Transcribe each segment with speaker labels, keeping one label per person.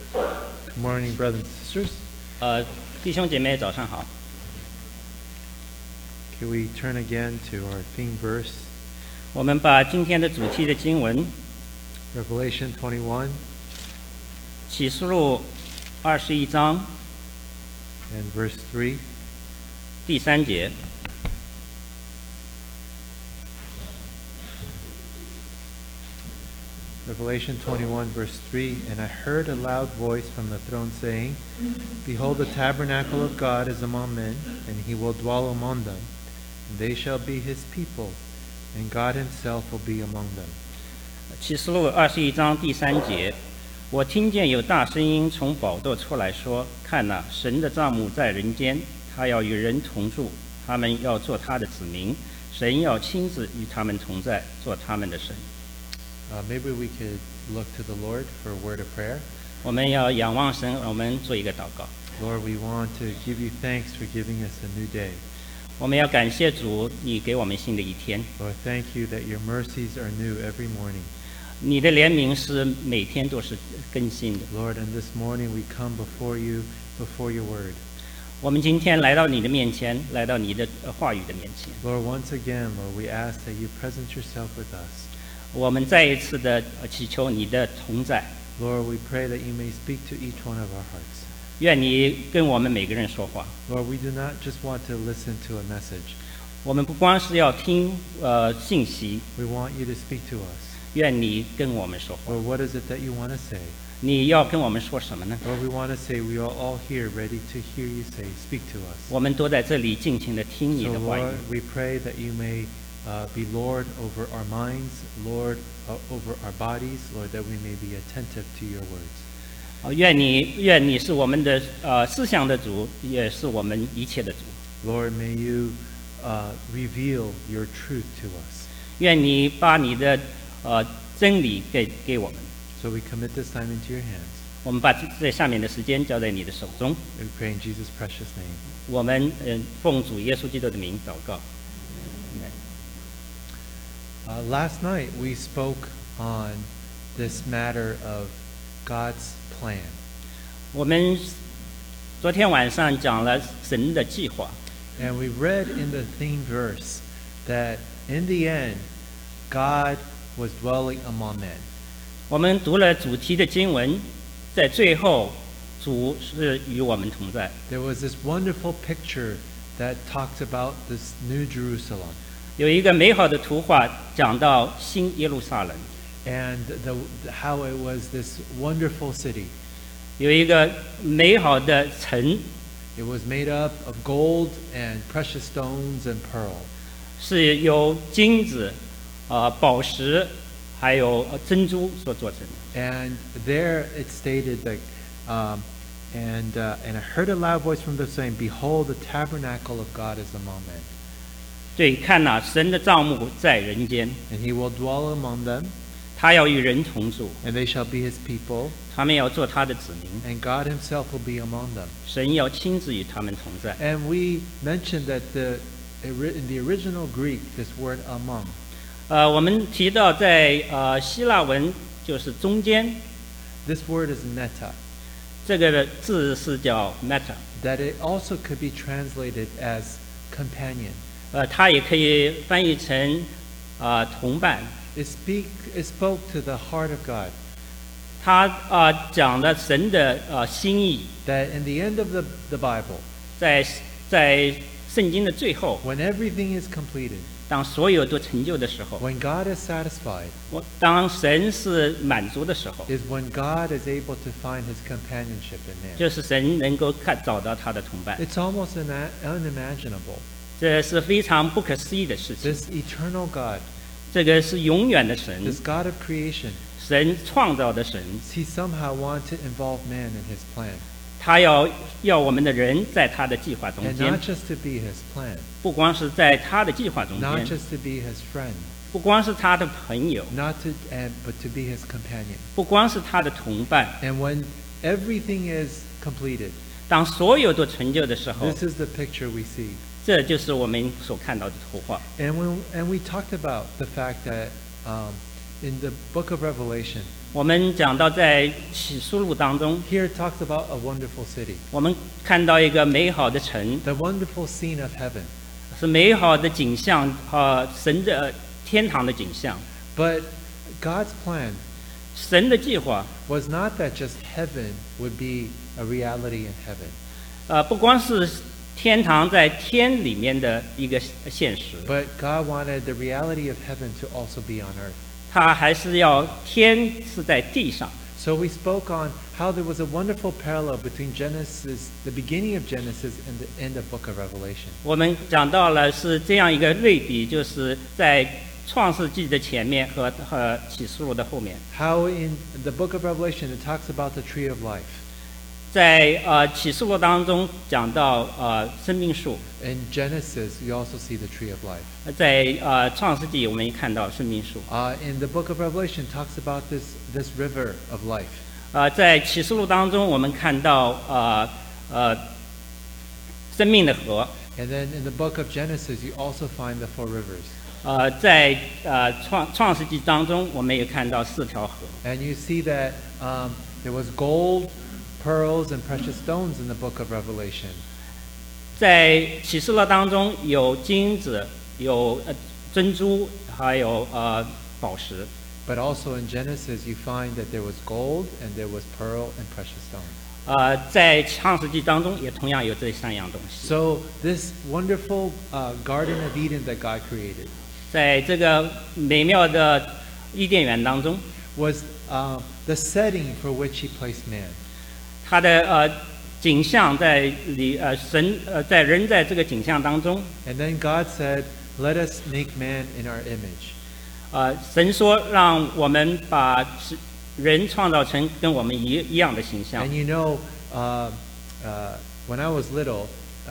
Speaker 1: Good morning, brothers and sisters.
Speaker 2: 弟兄姐妹早上好。
Speaker 1: Can we turn again to our theme verse,
Speaker 2: 我们把今天的主题的经文
Speaker 1: Revelation 21
Speaker 2: 启示录21章
Speaker 1: and verse 3.
Speaker 2: 第3节。
Speaker 1: Revelation 21, verse 3. And I heard a loud voice from the throne saying, Behold, the tabernacle of God is among men, and he will dwell among them. And they shall be his people, and God himself will be among them.
Speaker 2: 启示录21章第3节，我听见有大声音从宝座出来说：看哪，神的帐幕在人间，他要与人同住，他们要做他的子民，神要亲自与他们同在，做他们的神。
Speaker 1: Maybe we could look to the Lord for a word of prayer.
Speaker 2: 我们要仰望神，我们做一个祷告。
Speaker 1: Lord, we want to give you thanks for giving us a new day.
Speaker 2: 我们要感谢主，你给我们新的一天。
Speaker 1: Lord, thank you that your mercies are new every morning.
Speaker 2: 你的怜悯是每天都是更新的。
Speaker 1: Lord, and this morning we come before you, before your word.
Speaker 2: 我们今天来到你的面前，来到你的话语的面前。
Speaker 1: Lord, once again, Lord, we ask that you present yourself with us.
Speaker 2: 我们再一次的祈求你的同在。
Speaker 1: Lord, we pray that you may speak to each one of our hearts.
Speaker 2: 愿你跟我们每个人说话。
Speaker 1: Lord, we do not just want to listen to a message.
Speaker 2: 我们不光是要听信息，
Speaker 1: We want you to speak to us.
Speaker 2: 愿你跟我们说话。
Speaker 1: Lord, what is it that you want to say?
Speaker 2: 你要跟我们说什么呢？
Speaker 1: Lord, we want to say we are all here ready to hear you say, speak to us.
Speaker 2: 我们都在这里尽情的听你
Speaker 1: So,
Speaker 2: 的话语。
Speaker 1: Lord, we pray that you may be Lord over our minds, Lord over our bodies, Lord, that we may be attentive to your words.
Speaker 2: 愿你是我们的思想的主，也是我们一切的主。
Speaker 1: Lord, may you reveal your truth to us.
Speaker 2: 愿你把你的真理给我们。
Speaker 1: So we commit this time into your hands.
Speaker 2: 我们把这下面的时间交在你的手中。
Speaker 1: We pray in Jesus' precious name.
Speaker 2: 我们奉主耶稣基督的名祷告。
Speaker 1: Last night we spoke on this matter of God's plan.
Speaker 2: 我们昨天晚上讲了神的计划，
Speaker 1: And we read in the theme verse that in the end, God was dwelling among men.
Speaker 2: 我们读了主题的经文，在最后主是与我们同在。
Speaker 1: There was this wonderful picture that talks about this new Jerusalem.
Speaker 2: 有一个美好的图画讲到新耶路撒冷，
Speaker 1: And how it was this wonderful city.
Speaker 2: 有一个美好的城，
Speaker 1: It was made up of gold and precious stones and pearl.
Speaker 2: 是由金子、宝石还有珍珠所做成的。
Speaker 1: And there it stated that, and I heard a loud voice from the saying, Behold, the tabernacle of God is among men.
Speaker 2: 对，看哪，神的帐幕在人间，
Speaker 1: And he will dwell among them,
Speaker 2: 他要与人同住，
Speaker 1: and they shall be his people,
Speaker 2: 他们要做他的子民，
Speaker 1: and God himself will be among them.
Speaker 2: 神要亲自与他们同在。
Speaker 1: And we mentioned that in the original Greek, this word among,
Speaker 2: 我们提到在希腊文就是中间，
Speaker 1: this word is meta,
Speaker 2: 这个字是叫 meta，
Speaker 1: that it also could be translated as companion.
Speaker 2: 它也可以翻译成同伴。
Speaker 1: It spoke to the heart of God,
Speaker 2: 它讲了神的心意，
Speaker 1: that in the end of the Bible,
Speaker 2: 在圣经的最后，
Speaker 1: when everything is completed,
Speaker 2: 当所有都成就的时候，
Speaker 1: when God is satisfied,
Speaker 2: 当神是满足的时候，
Speaker 1: is when God is able to find his companionship in man.
Speaker 2: 就是神能够找到他的同伴。
Speaker 1: It's almost unimaginable.
Speaker 2: 这是非常不可思议的事情。
Speaker 1: This eternal God,
Speaker 2: 这个是永远的神，
Speaker 1: this God of creation,
Speaker 2: 神创造的神，
Speaker 1: he somehow wanted to involve man in his plan.
Speaker 2: 他要我们的人在他的计划中
Speaker 1: And
Speaker 2: 间
Speaker 1: not，just to be his plan,
Speaker 2: 不光是在他的计划中
Speaker 1: not
Speaker 2: 间，
Speaker 1: just to be his friend,
Speaker 2: 不光是他的朋友，
Speaker 1: but to be his companion.
Speaker 2: 不光是他的同伴。
Speaker 1: And when everything is completed,
Speaker 2: 当所有都成就的时候，
Speaker 1: this is the picture we see.
Speaker 2: 这就是我们所看到的图画。
Speaker 1: And we talked about the fact that in the book of Revelation,
Speaker 2: 我们讲到在启示录当中，
Speaker 1: Here it talks about a wonderful city,
Speaker 2: 我们看到一个美好的城，
Speaker 1: the wonderful scene of heaven.
Speaker 2: 是美好的景象，神的天堂的景象。
Speaker 1: But God's plan
Speaker 2: 神的计划，
Speaker 1: was not that just heaven would be a reality in heaven,
Speaker 2: 不光是天堂在天里面的一个现实，
Speaker 1: but God wanted the reality of heaven to also be on earth.
Speaker 2: 它还是要天是在地上。
Speaker 1: So we spoke on how there was a wonderful parallel between Genesis, the beginning of Genesis, and the end of Book of Revelation.
Speaker 2: 我们讲到了是这样一个类比，就是在创世纪的前面和启示录的后面。
Speaker 1: How in the Book of Revelation it talks about the tree of life.
Speaker 2: 在启示录当中讲到生命树，
Speaker 1: In Genesis, you also see the tree of life.
Speaker 2: 在创世纪我们也看到生命树。
Speaker 1: In the Book of Revelation, it talks about this river of life.
Speaker 2: 在启示录当中我们看到生命的河。
Speaker 1: And then in the Book of Genesis, you also find the 4 rivers.
Speaker 2: 在创世纪当中我们也看到4条河。
Speaker 1: And you see that there was gold, pearls, and precious stones in the Book of Revelation.
Speaker 2: 在启示录当中有金子，有珍珠，还有宝石。
Speaker 1: But also in Genesis, you find that there was gold, and there was pearl, and precious stones.
Speaker 2: 在创世纪当中也同样有这3样东西。
Speaker 1: So this wonderful Garden of Eden that God created
Speaker 2: 在这个美妙的伊甸园当中，
Speaker 1: was the setting for which He placed man.
Speaker 2: 它的景象在在人在这个景象当中，
Speaker 1: And then God said, "Let us make man in our image."
Speaker 2: 神说让我们把人创造成跟我们一样的形象。
Speaker 1: And you know, when I was little,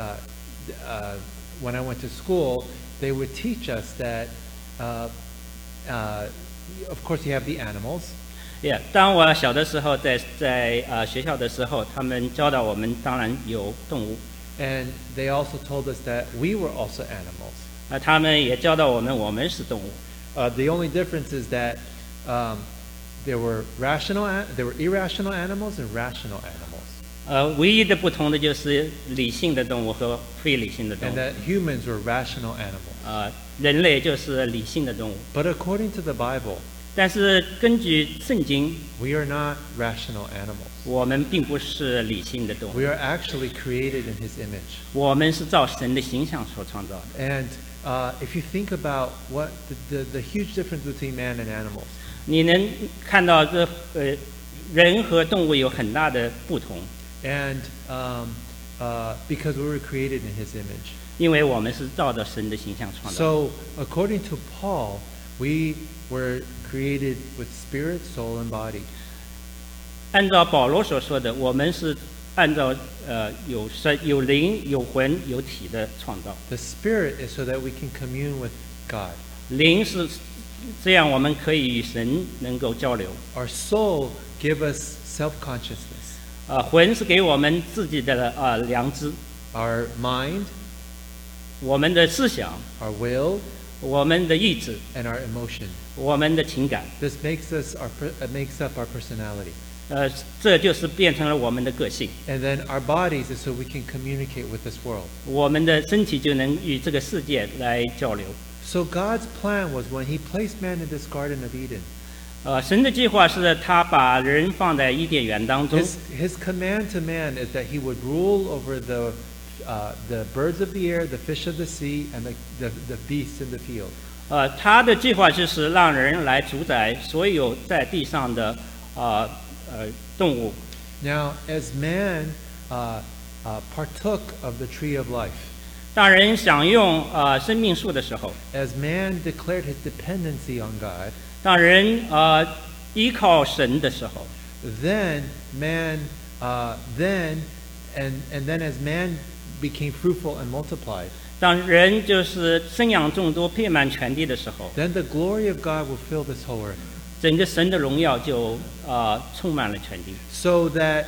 Speaker 1: when I went to school, they would teach us that, of course, you have the animals,
Speaker 2: 当我小的时候，在学校的时候，他们教导我们，当然有动物。
Speaker 1: and they also told us that we were also animals.
Speaker 2: 他们也教导我们，我们是动物。
Speaker 1: The only difference is that there were irrational animals and rational animals,
Speaker 2: 唯一的不同的就是理性的动物和非理性的动
Speaker 1: and
Speaker 2: 物。
Speaker 1: that humans were rational animals.
Speaker 2: 人类就是理性的动物。
Speaker 1: But according to the Bible,
Speaker 2: 但是根据圣经，
Speaker 1: we are not rational animals.
Speaker 2: 我们并不是理性的动物，
Speaker 1: We are actually created in His image.
Speaker 2: 我们是照神的形象所创造的。
Speaker 1: And if you think about what the huge difference between man and animals,
Speaker 2: 你能看到人和动物有很大的不同，
Speaker 1: and because we were created in His image.
Speaker 2: 因为我们是照着神的形象创造的。
Speaker 1: So according to Paul, we were created with spirit, soul, and body.
Speaker 2: 按照保罗所说的，我们是按照有灵、有魂、有体的创造。
Speaker 1: The spirit is so that we can commune with God.
Speaker 2: 灵是这样，我们可以与神能够交流。
Speaker 1: Our soul give us self-consciousness.
Speaker 2: 魂是给我们自己的良知，
Speaker 1: Our mind,
Speaker 2: 我们的思想，
Speaker 1: our will,
Speaker 2: 我们的意志，
Speaker 1: and our emotion.
Speaker 2: 我们的情感。
Speaker 1: This makes up our personality.
Speaker 2: 这就是变成了我们的个性。
Speaker 1: And then our bodies is so we can communicate with this world.
Speaker 2: 我们的身体就能与这个世界来交流。
Speaker 1: So God's plan was when He placed man in this Garden of Eden,
Speaker 2: 神的计划是他把人放在伊甸园当中。
Speaker 1: His command to man is that he would rule over the birds of the air, the fish of the sea, and the beasts in the field.
Speaker 2: 他的计划就是让人来主宰所有在地上的动物。
Speaker 1: Now, as man partook of the tree of life,
Speaker 2: 当人享用生命树的时候，
Speaker 1: as man declared his dependency on God,
Speaker 2: 当人依靠神的时候，
Speaker 1: then man, then as man became fruitful and multiplied,
Speaker 2: 当人就是生养众多、遍满全地的时候，
Speaker 1: then the glory of God will fill this whole earth,
Speaker 2: 整个神的荣耀就充满了全地。
Speaker 1: so that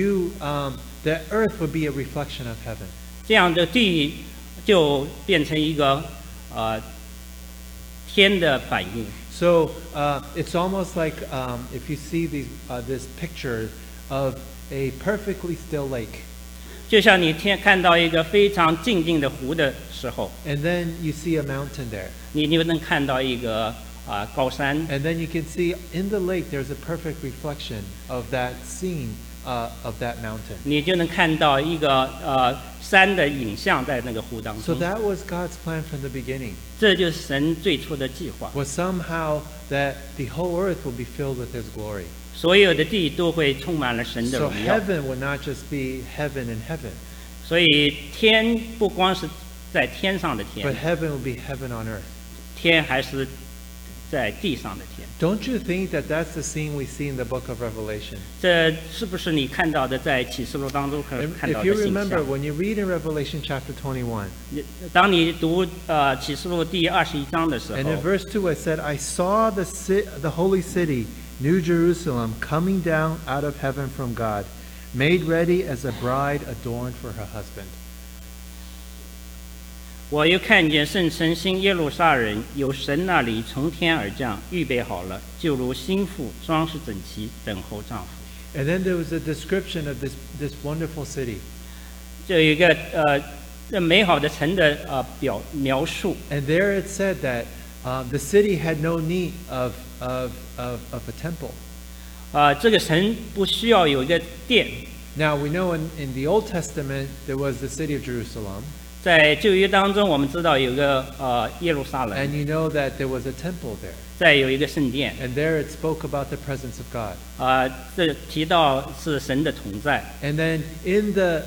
Speaker 1: that earth would be a reflection of heaven.
Speaker 2: 这样的地就变成一个天的反应。
Speaker 1: So it's almost like if you see this picture of a perfectly still lake,
Speaker 2: 就像你看到一个非常静静的湖的时候，
Speaker 1: and then you see a mountain there,
Speaker 2: 你就能看到一个高山，
Speaker 1: and then you can see in the lake there's a perfect reflection of that scene of that mountain.
Speaker 2: 你就能看到一个山的影像在那个湖当
Speaker 1: So
Speaker 2: 中。
Speaker 1: that was God's plan from the beginning.
Speaker 2: 这就是神最初的计划，
Speaker 1: Was somehow that the whole earth will be filled with His glory.
Speaker 2: 所有的地都会充满了神的
Speaker 1: So
Speaker 2: 荣耀。
Speaker 1: heaven would not just be heaven in heaven,
Speaker 2: 所以天不光是在天上的
Speaker 1: but
Speaker 2: 天，
Speaker 1: heaven will be heaven on earth.
Speaker 2: 天还是在地上的天。
Speaker 1: Don't you think that that's the scene we see in the book of Revelation?
Speaker 2: 这是不是你看到的在启示录当中可
Speaker 1: If
Speaker 2: 看到
Speaker 1: if
Speaker 2: 的
Speaker 1: you
Speaker 2: 形
Speaker 1: remember,
Speaker 2: 象？
Speaker 1: when you read in Revelation chapter 21,
Speaker 2: 当你读启示录第21章的时
Speaker 1: and
Speaker 2: 候
Speaker 1: in， verse 2 it said, I saw the holy city, New Jerusalem, coming down out of heaven from God, made ready as a bride adorned for her husband.
Speaker 2: 我又看见圣城新耶路撒冷由神那里从天而降，预备好了，就如新妇装饰整齐，等候丈夫。
Speaker 1: And then there was a description of this wonderful city.
Speaker 2: 这有一个这美好的城的描述。
Speaker 1: And there it said that the city had no need of a temple.
Speaker 2: 这个城不需要有一个殿。
Speaker 1: Now we know in the Old Testament there was the city of Jerusalem,
Speaker 2: 在旧约当中，我们知道有个耶路撒
Speaker 1: and
Speaker 2: 冷，
Speaker 1: you know that there was a temple there.
Speaker 2: 再有一个圣殿。
Speaker 1: And there it spoke about the presence of God.
Speaker 2: 这提到是神的同在。
Speaker 1: And then in the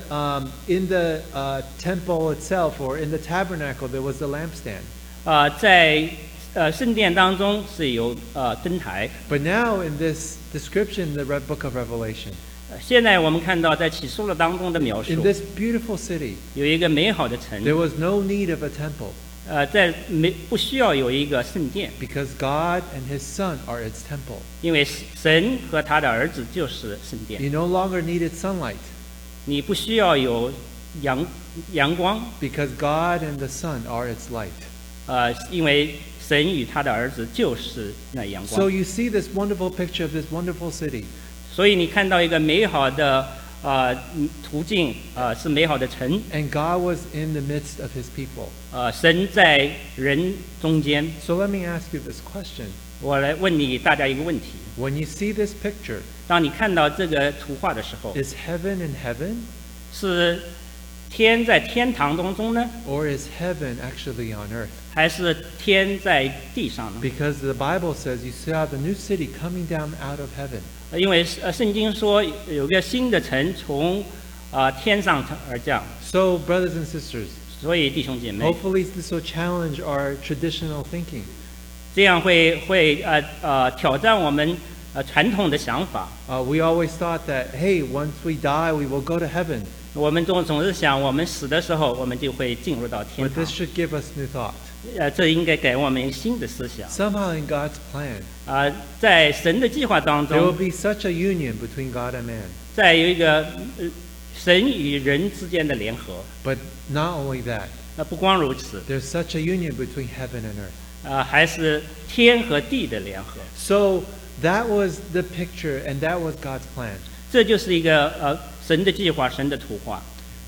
Speaker 1: temple itself, or in the tabernacle, there was a lampstand.
Speaker 2: 在圣殿当中是有灯台。
Speaker 1: But now in this description in the book of Revelation,
Speaker 2: 现在我们看到在启示录当中的描
Speaker 1: in
Speaker 2: 述，
Speaker 1: this beautiful city,
Speaker 2: 有一个美好的城，
Speaker 1: there was no need of a temple
Speaker 2: 在不需要有一个圣殿，
Speaker 1: because God and His Son are its temple.
Speaker 2: 因为神和他的儿子就是圣殿。
Speaker 1: You no longer needed sunlight
Speaker 2: 你不需要有阳光，
Speaker 1: because God and the Son are its light.
Speaker 2: 因为神与他的儿子就是那阳
Speaker 1: So
Speaker 2: 光。
Speaker 1: you see this wonderful picture of this wonderful city.
Speaker 2: 所以你看到一个美好的途径，是美好的城，
Speaker 1: And God was in the midst of His people.
Speaker 2: 神在人中间。
Speaker 1: So let me ask you this question.
Speaker 2: 我来问你大家一个问题：
Speaker 1: When you see this picture,
Speaker 2: 当你看到这个图画的时候，
Speaker 1: is heaven in heaven
Speaker 2: 是天在天堂当中呢，
Speaker 1: or is heaven actually on earth?
Speaker 2: 还是天在地上呢？
Speaker 1: Because the Bible says you saw the new city coming down out of heaven.
Speaker 2: 因为圣经说有个新的城从天上而降，
Speaker 1: So brothers and sisters,
Speaker 2: 所以弟兄姐妹，
Speaker 1: hopefully this will challenge our traditional thinking.
Speaker 2: 这样会挑战我们传统的想法。
Speaker 1: We always thought that, hey, once we die, we will go to heaven.
Speaker 2: 我们总是想，我们死的时候，我们就会进入到天
Speaker 1: But
Speaker 2: 堂
Speaker 1: this。should give us new thought.
Speaker 2: 这应该给我们一个新的思想。
Speaker 1: Somehow in God's plan,
Speaker 2: 在神的计划当
Speaker 1: there will
Speaker 2: 中，
Speaker 1: be such a union between God and man.
Speaker 2: 在有一个神与人之间的联合。
Speaker 1: But not only that,
Speaker 2: 不光如此，
Speaker 1: there's such a union between heaven and earth.
Speaker 2: 还是天和地的联合。
Speaker 1: So that was the picture, and that was God's plan.
Speaker 2: 这就是一个神的计划，神的图画。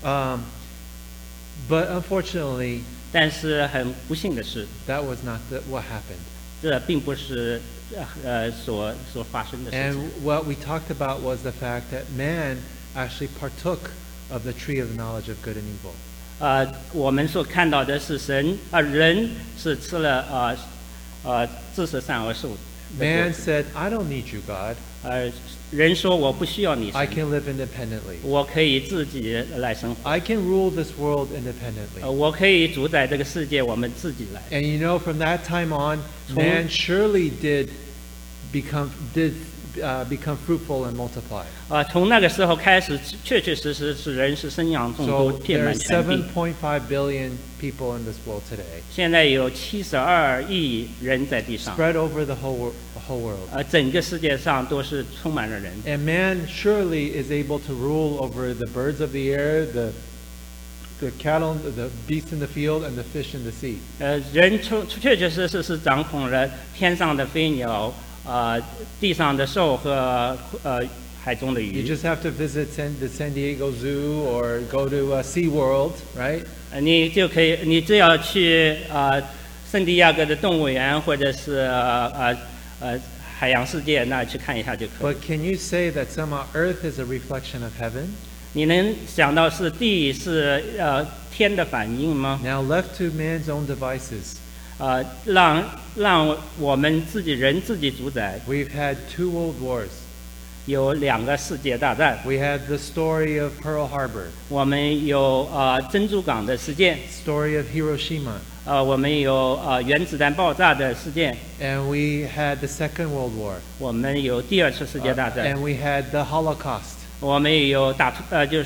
Speaker 1: But unfortunately,
Speaker 2: 但是很不幸的是，
Speaker 1: that was not what happened.
Speaker 2: 这并不是所发生的事
Speaker 1: And
Speaker 2: 情。
Speaker 1: what we talked about was the fact that man actually partook of the tree of the knowledge of good and evil.
Speaker 2: 我们所看到的是人是吃了知识善恶树的果
Speaker 1: Man
Speaker 2: 子。
Speaker 1: said, I don't need you, God.
Speaker 2: 人说我不需要你
Speaker 1: I
Speaker 2: 神，
Speaker 1: can live independently.
Speaker 2: 我可以自己来生活，
Speaker 1: I can rule this world independently.
Speaker 2: 我可以主宰这个世界，我们自己来。
Speaker 1: And you know, from that time on, man surely did become fruitful and multiply.
Speaker 2: 从那个时候开始，确实是人是生养众多，
Speaker 1: So
Speaker 2: 遍
Speaker 1: there
Speaker 2: 满
Speaker 1: are
Speaker 2: 全地。
Speaker 1: 7.5 billion people in this world today,
Speaker 2: 现在有72亿人在地上，
Speaker 1: spread over the whole world.
Speaker 2: 整个世界上都是充满了人。
Speaker 1: And man surely is able to rule over the birds of the air, the cattle, the beasts in the field, and the fish in the sea.
Speaker 2: 人确确实实是掌控了天上的飞鸟，地上的兽和海中的
Speaker 1: You
Speaker 2: 鱼。
Speaker 1: just have to visit the San Diego Zoo or go to SeaWorld, right?
Speaker 2: 你只要去圣地亚哥的动物园或者是海洋世界那去看一下就可以。
Speaker 1: But can you say that somehow Earth is a reflection of heaven?
Speaker 2: 你能想到是地是天的反应吗？
Speaker 1: Now left to man's own devices,
Speaker 2: 让我们人自己主宰。
Speaker 1: we've had 2 world wars.
Speaker 2: 有2个世界大战，
Speaker 1: We had the story of Pearl Harbor,
Speaker 2: 我们有珍珠港的事件，
Speaker 1: story of Hiroshima,
Speaker 2: 我们有原子弹爆炸的事件，
Speaker 1: and we had the Second World War,
Speaker 2: 我们有第2次世界大战，
Speaker 1: and we had the Holocaust,
Speaker 2: 我们也有大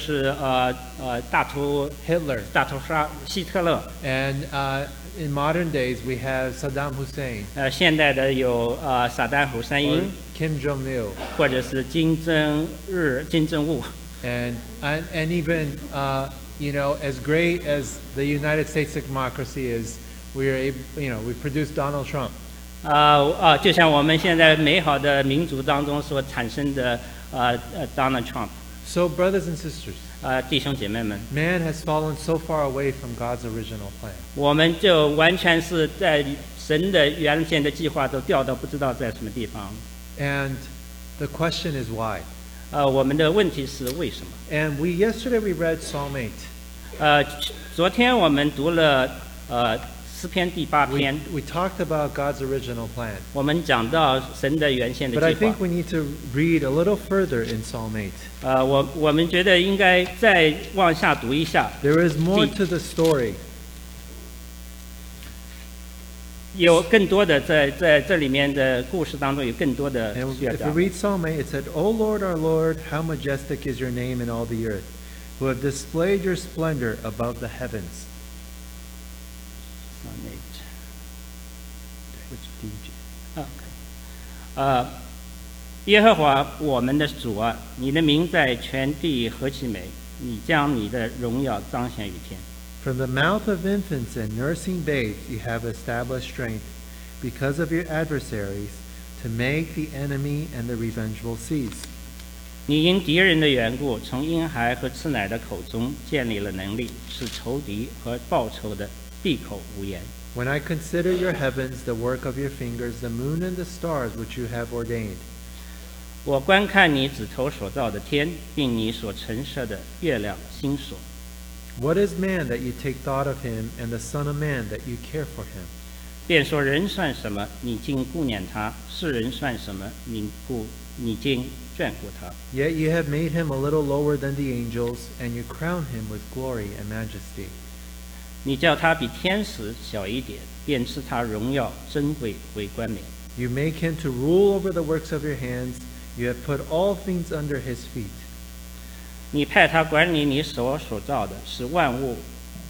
Speaker 2: 屠杀希特勒，
Speaker 1: and in modern days we have Saddam Hussein,
Speaker 2: 现代的有萨达姆侯赛
Speaker 1: or
Speaker 2: 因，
Speaker 1: Kim Jong-il,
Speaker 2: 或者是金正恩，
Speaker 1: and even as great as the United States democracy is, we produced Donald Trump.
Speaker 2: 就像我们现在美好的民主当中所产生的Donald Trump。
Speaker 1: So brothers and sisters,
Speaker 2: 弟兄姐妹们，
Speaker 1: man has fallen so far away from God's original plan.
Speaker 2: 我们就完全是在神的原先的计划都掉到不知道在什么地方。
Speaker 1: And the question is why?
Speaker 2: 我们的问题是为什么？
Speaker 1: And yesterday we read Psalm 8.
Speaker 2: 昨天我们读了诗篇第8篇，
Speaker 1: We talked about God's original plan.
Speaker 2: 我们讲到神的原先
Speaker 1: But
Speaker 2: 的
Speaker 1: I
Speaker 2: 计划
Speaker 1: think。we need to read a little further in Psalm 8.
Speaker 2: 我们觉得应该再往下读一下，
Speaker 1: There is more to the story.
Speaker 2: 有更多的在这里面的故事当中有更多的
Speaker 1: And
Speaker 2: 需要
Speaker 1: if
Speaker 2: 讲
Speaker 1: you。read Psalm 8, it said, O Lord, our Lord, how majestic is your name in all the earth, who have displayed your splendor above the heavens.
Speaker 2: 耶和华我们的主啊，你的名在全地何其美！你将你的荣耀彰显于天。
Speaker 1: From the mouth of infants and nursing babes you have established strength because of your adversaries to make the enemy and the revengeful cease.
Speaker 2: 你因敌人的缘故，从婴孩和吃奶的口中建立了能力，使仇敌和报仇的闭口无言。
Speaker 1: When I consider your heavens, the work of your fingers, the moon and the stars which you have ordained.
Speaker 2: 我观看你指头所造的天，并你所陈设的月亮星所。
Speaker 1: What is man that you take thought of him, and the son of man that you care for him?
Speaker 2: 便说人算什么，你竟顾念他；世人算什么，你竟眷顾他。
Speaker 1: Yet you have made him a little lower than the angels, and you crown him with glory and majesty.
Speaker 2: 你叫他比天使小一点，便赐他荣耀珍贵为冠冕。
Speaker 1: You make him to rule over the works of your hands. You have put all things under his feet.
Speaker 2: 你派他管理你所造的，使万物，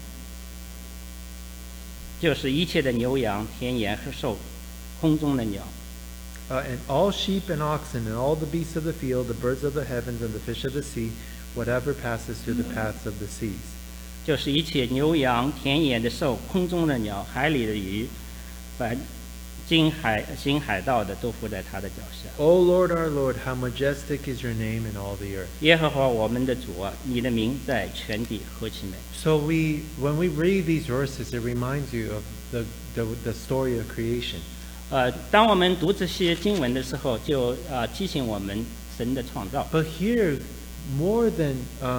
Speaker 2: 就是一切的牛羊、田野和兽，空中的鸟，
Speaker 1: And all sheep and oxen, and all the beasts of the field, the birds of the heavens, and the fish of the sea, whatever passes through the paths of the seas.
Speaker 2: 就是一切牛羊、田野的兽、空中的鸟、海里的鱼，凡行海道的都伏在他的脚下。
Speaker 1: O Lord, our Lord, how majestic is your name in all the earth.
Speaker 2: 耶和华我们的主啊，你的名在全地何其美！
Speaker 1: So when we read these verses, it reminds you of the story of creation.
Speaker 2: 当我们读这些经文的时候，就提醒我们神的创造。
Speaker 1: But here, more than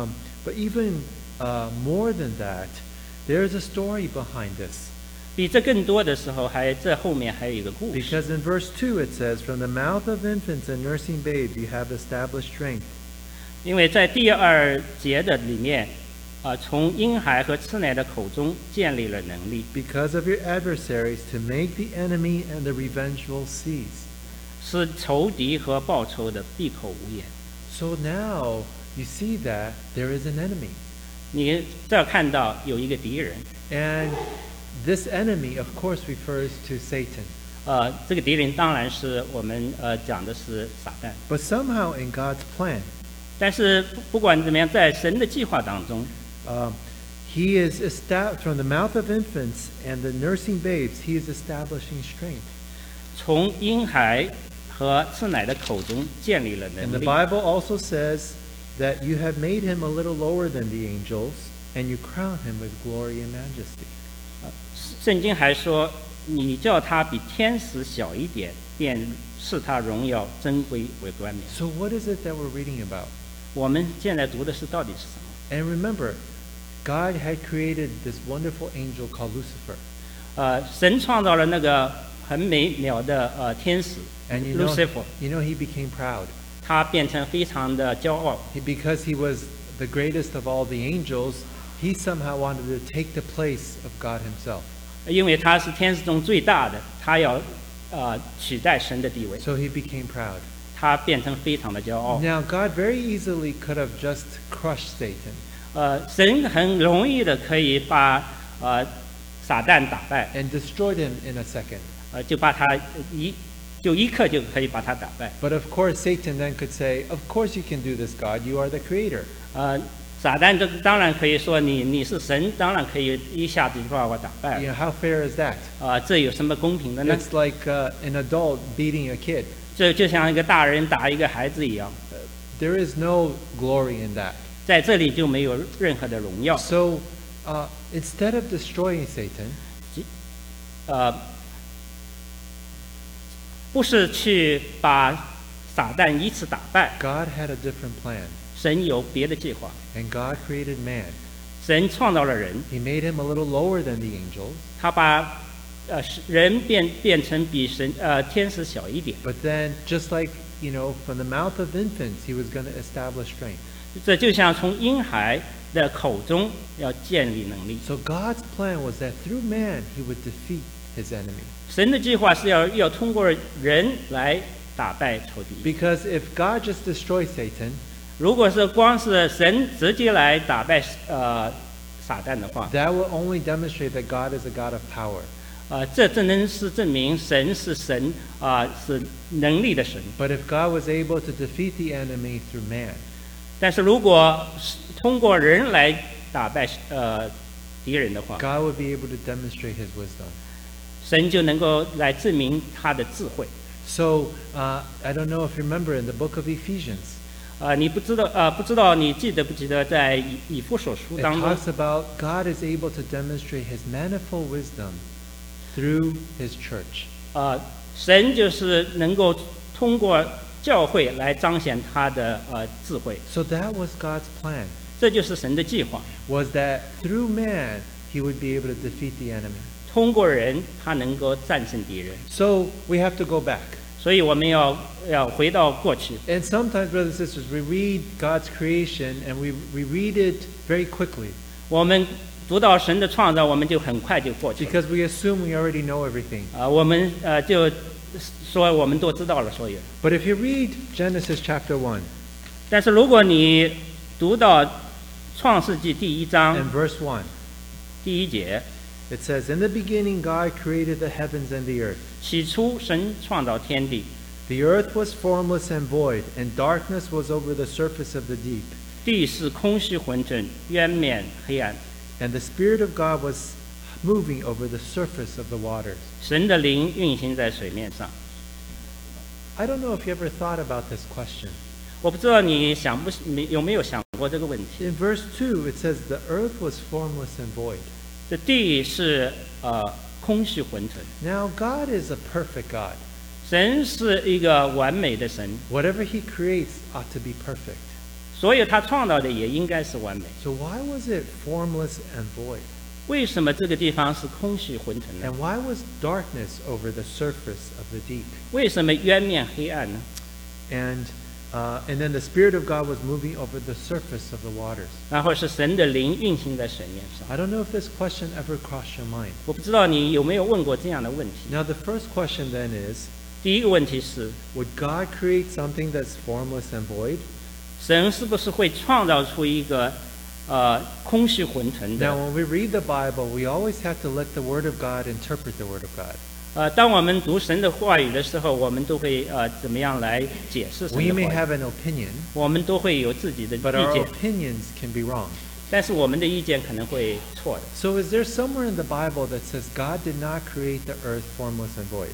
Speaker 1: that, there is a story behind this.
Speaker 2: 比这更多的时候，这后面还有一个故事。
Speaker 1: Because in verse 2 it says, From the mouth of infants and nursing babes you have established strength.
Speaker 2: 因为在第2节的里面，从婴孩和吃奶的口中建立了能力，
Speaker 1: Because of your adversaries, to make the enemy and the revengeful cease.
Speaker 2: 使仇敌和报仇的闭口无言。
Speaker 1: So now you see that there is an enemy.
Speaker 2: 你这看到有一个敌人，
Speaker 1: And this enemy, of course, refers to Satan.
Speaker 2: 这个敌人当然是我们讲的是撒旦。
Speaker 1: But somehow in God's plan,
Speaker 2: 但是不管怎么样，在神的计划当中，
Speaker 1: He is from the mouth of infants and the nursing babes, he is establishing strength.
Speaker 2: 从婴孩和吃奶的口中建立了
Speaker 1: And the
Speaker 2: 能力。
Speaker 1: Bible also says that you have made him a little lower than the angels, and you crown him with glory and majesty.
Speaker 2: 圣经还说，你叫他比天使小一点，便赐他荣耀、珍贵为冠冕。
Speaker 1: So what is it that we're reading about?
Speaker 2: 我们现在读的是到底是什么？
Speaker 1: And remember, God had created this wonderful angel called Lucifer.
Speaker 2: 神创造了那个很美妙的天使
Speaker 1: And
Speaker 2: Lucifer，
Speaker 1: he became proud.
Speaker 2: 他变成非常的骄傲。
Speaker 1: Because he was the greatest of all the angels, he somehow wanted to take the place of God himself.
Speaker 2: 因为他是天使中最大的，他要取代神的地位，
Speaker 1: So he became proud.
Speaker 2: 他变成非常的骄傲。
Speaker 1: Now, God very easily could have just crushed Satan.
Speaker 2: 神很容易的可以把撒旦打败，
Speaker 1: And destroyed him in a second.
Speaker 2: 就把他一刻就可以把他打败。
Speaker 1: But of course, Satan then could say, of course you can do this, God. You are the creator.
Speaker 2: 撒旦这当然可以说你是神，当然可以一下子就把我打败
Speaker 1: You know, how fair is that?
Speaker 2: 这有什么公平的呢？
Speaker 1: It's like an adult beating a kid.
Speaker 2: 这就像一个大人打一个孩子一样，
Speaker 1: There is no glory in that.
Speaker 2: 在这里就没有任何的荣耀。
Speaker 1: So instead of destroying Satan,
Speaker 2: 不是去把撒旦一次打败，
Speaker 1: God had a different plan.
Speaker 2: 神有别的计划。
Speaker 1: And God created man.
Speaker 2: 神创造了人，
Speaker 1: He made him a little lower than the angels.
Speaker 2: 他把人变成比天使小一点。
Speaker 1: But then, just like, from the mouth of infants, he was going to establish strength.
Speaker 2: 这就像从婴孩的口中要建立能力。
Speaker 1: So God's plan was that through man, he would defeat his enemy.
Speaker 2: 神的计划是要通过人来打败仇敌。
Speaker 1: Because if God just destroys Satan,
Speaker 2: 如果是光是神直接来打败撒旦的话，
Speaker 1: that will only demonstrate that God is a God of power.
Speaker 2: 这只能是证明神是神是能力的神。
Speaker 1: But if God was able to defeat the enemy through man,
Speaker 2: 但是如果通过人来打败敌人的话，
Speaker 1: God would be able to demonstrate his wisdom.
Speaker 2: 神就能够来证明他的智慧。
Speaker 1: So, I don't know if you remember in the book of Ephesians,
Speaker 2: 你不知道你记得不记得在以弗所书
Speaker 1: it
Speaker 2: 当中，
Speaker 1: talks about God is able to demonstrate his manifold wisdom through his church.
Speaker 2: 神就是能够通过教会来彰显他的智慧，
Speaker 1: So that was God's plan,
Speaker 2: 这就是神的计划。
Speaker 1: was that through man, he would be able to defeat the enemy.
Speaker 2: 通过人，他能够战胜敌人。
Speaker 1: So we have to go back.
Speaker 2: 所以我们要回到过去。
Speaker 1: And sometimes, brothers and sisters, we read God's creation and we read it very quickly
Speaker 2: 我们读到神的创造，我们就很快就过去了。
Speaker 1: because we assume we already know everything.
Speaker 2: 我们就说我们都知道了所有。
Speaker 1: But if you read Genesis chapter 1
Speaker 2: 但是如果你读到创世纪第1章
Speaker 1: and verse 1,
Speaker 2: 第1节，
Speaker 1: it says, In the beginning God created the heavens and the earth.
Speaker 2: 起初神创造天地，
Speaker 1: The earth was formless and void, and darkness was over the surface of the deep.
Speaker 2: 地是空虚混沌，渊面黑暗。
Speaker 1: And the Spirit of God was moving over the surface of the waters.
Speaker 2: 神的灵运行在水面上。
Speaker 1: I don't know if you ever thought about this question.
Speaker 2: 我不知道你有没有想过这个问题？
Speaker 1: In verse 2, it says, The earth was formless and void.
Speaker 2: 这地是空虚混沌。
Speaker 1: Now, God is a perfect God.
Speaker 2: 神是一个完美的神，
Speaker 1: Whatever He creates ought to be perfect.
Speaker 2: 所有他创造的也应该是完美。
Speaker 1: So why was it formless and void?
Speaker 2: 为什么这个地方是空虚混沌呢？
Speaker 1: And why was darkness over the surface of the deep?
Speaker 2: 为什么渊面黑暗呢？
Speaker 1: And then the Spirit of God was moving over the surface of the waters.
Speaker 2: 然后是神的灵运行在水面上。
Speaker 1: I don't know if this question ever crossed your mind.
Speaker 2: 我不知道你有没有问过这样的问题。
Speaker 1: Now, the first question then is,
Speaker 2: 第一个问题是，
Speaker 1: would God create something that's formless and void?
Speaker 2: 神是不是会创造出一个空虚混沌
Speaker 1: Now,
Speaker 2: 的？
Speaker 1: when we read the Bible, we always have to let the Word of God interpret the Word of God.
Speaker 2: 当我们读神的话语的时候，我们都会怎么样来解释神
Speaker 1: We
Speaker 2: 的
Speaker 1: may
Speaker 2: 话语？
Speaker 1: have an opinion,
Speaker 2: 我们都会有自己的意
Speaker 1: but our
Speaker 2: 见，
Speaker 1: opinions can be wrong.
Speaker 2: 但是我们的意见可能会错的。
Speaker 1: So is there somewhere in the Bible that says God did not create the earth formless and void?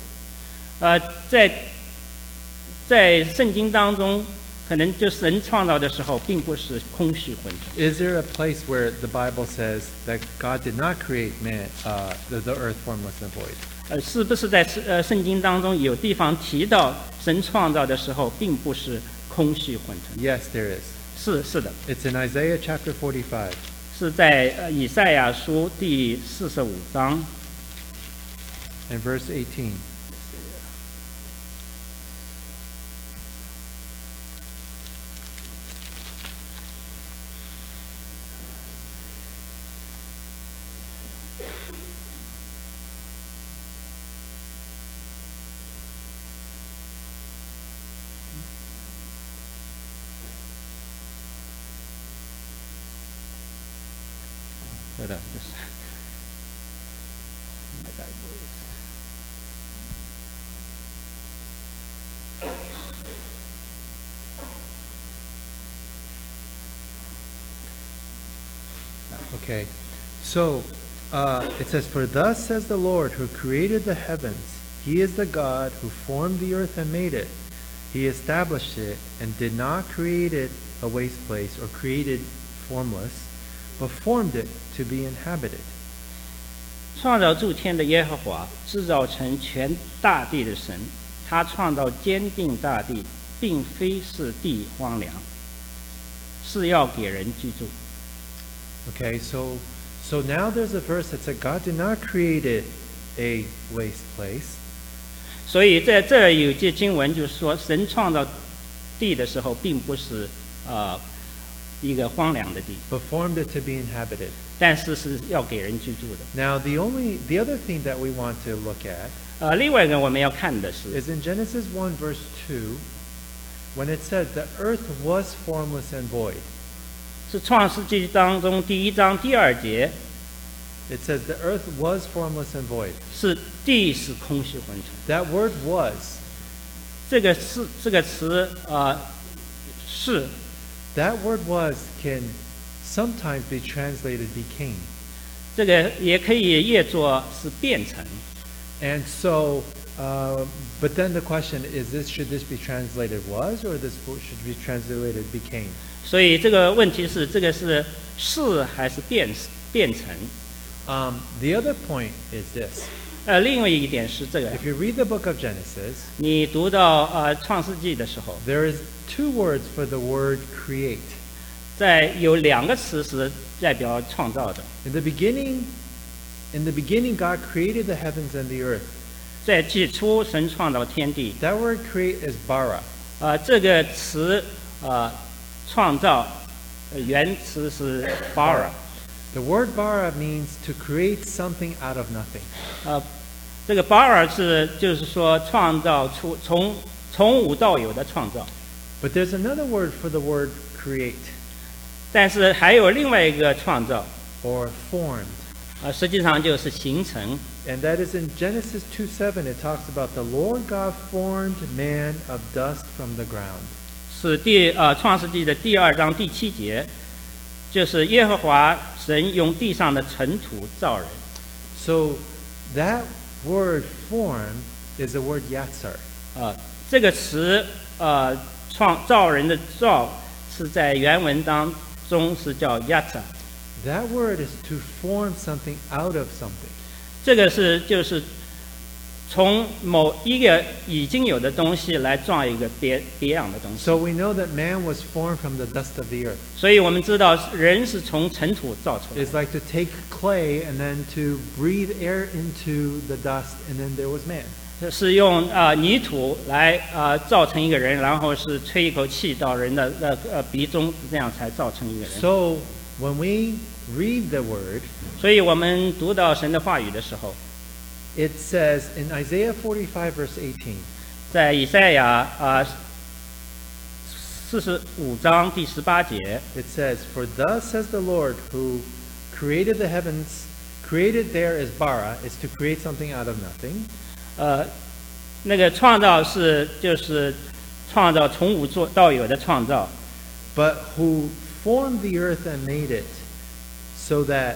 Speaker 2: 在圣经当中，可能就神创造的时候，并不是空虚混沌。
Speaker 1: Is there a place where the Bible says that God did not create the earth formless and void?
Speaker 2: 是不是在圣经当中有地方提到神创造的时候，并不是空虚混沌？
Speaker 1: Yes, there is.
Speaker 2: 是的，
Speaker 1: It's in Isaiah chapter 45.
Speaker 2: 是在以赛亚书第45章
Speaker 1: And verse 18.
Speaker 2: Hold on, just my Bible is.
Speaker 1: Okay. So it says, "For thus says the Lord who created the heavens. He is the God who formed the earth and made it. He established it and did not create it a waste place or created formless, but formed it to be inhabited."
Speaker 2: 创造诸天的耶和华，制造成全大地的神，他创造坚定大地，并非是地荒凉，是要给人居住。
Speaker 1: Okay, so now there's a verse that said God did not create a waste place,
Speaker 2: 所以在这有句经文就是说，神创造地的时候，并不是一个荒凉的地，
Speaker 1: but formed it to be inhabited.
Speaker 2: 但是是要给人居住的。
Speaker 1: Now the other thing that we want to look at
Speaker 2: 另外一个我们要看的是，
Speaker 1: is in Genesis 1 verse 2, when it says the earth was formless and void.
Speaker 2: 是创世纪当中第1章第2节，
Speaker 1: It says the earth was formless and void.
Speaker 2: 是地是空虚混沌。
Speaker 1: That word was,
Speaker 2: 这个词是
Speaker 1: that word was can sometimes be translated became.
Speaker 2: 这个也可以译作是变成。
Speaker 1: And so, but then the question is should this be translated was or this should be translated became?
Speaker 2: 所以这个问题是，这个是还是变成？
Speaker 1: The other point is this.
Speaker 2: 另外一点是这个，
Speaker 1: If you read the book of Genesis,
Speaker 2: 你读到创世纪的时候，
Speaker 1: there is two words for the word create.
Speaker 2: 有2个词是代表创造的。
Speaker 1: In the beginning, God created the heavens and the earth.
Speaker 2: 在起初，神创造天地。
Speaker 1: That word create is bara.
Speaker 2: 这个词创造原词是 bara。
Speaker 1: The word bara means to create something out of nothing.
Speaker 2: 这个 bara 就是说创造出从无到有的创造。
Speaker 1: But there's another word for the word create
Speaker 2: 但是还有另外一个创造，
Speaker 1: or formed.
Speaker 2: 实际上就是形成。
Speaker 1: And that is in Genesis 2:7. It talks about the Lord God formed man of dust from the ground.
Speaker 2: 是创世纪的第2章第7节，就是耶和华神用地上的尘土造人。
Speaker 1: So that word form is the word yatsar.
Speaker 2: 这个词造人的造是在原文当中是叫 yatsa。
Speaker 1: That word is to form something out of something.
Speaker 2: 这个就是从某一个已经有的东西来造一个别样的东西。
Speaker 1: So we know that man was formed from the dust of the earth.
Speaker 2: 所以我们知道人是从尘土造出来的。
Speaker 1: It's like to take clay and then to breathe air into the dust, and then there was man.
Speaker 2: 是用泥土来造成一个人，然后是吹一口气到人的鼻中，这样才造成一个人。
Speaker 1: So when we read the word,
Speaker 2: 所以我们读到神的话语的时候，
Speaker 1: it says in Isaiah 45 verse 18,
Speaker 2: 在以赛亚45章第18节，
Speaker 1: it says, "For thus says the Lord who created the heavens, created there is bara, is to create something out of nothing.
Speaker 2: 那个创造就是创造从无到有的创造，
Speaker 1: But who formed the earth and made it, so that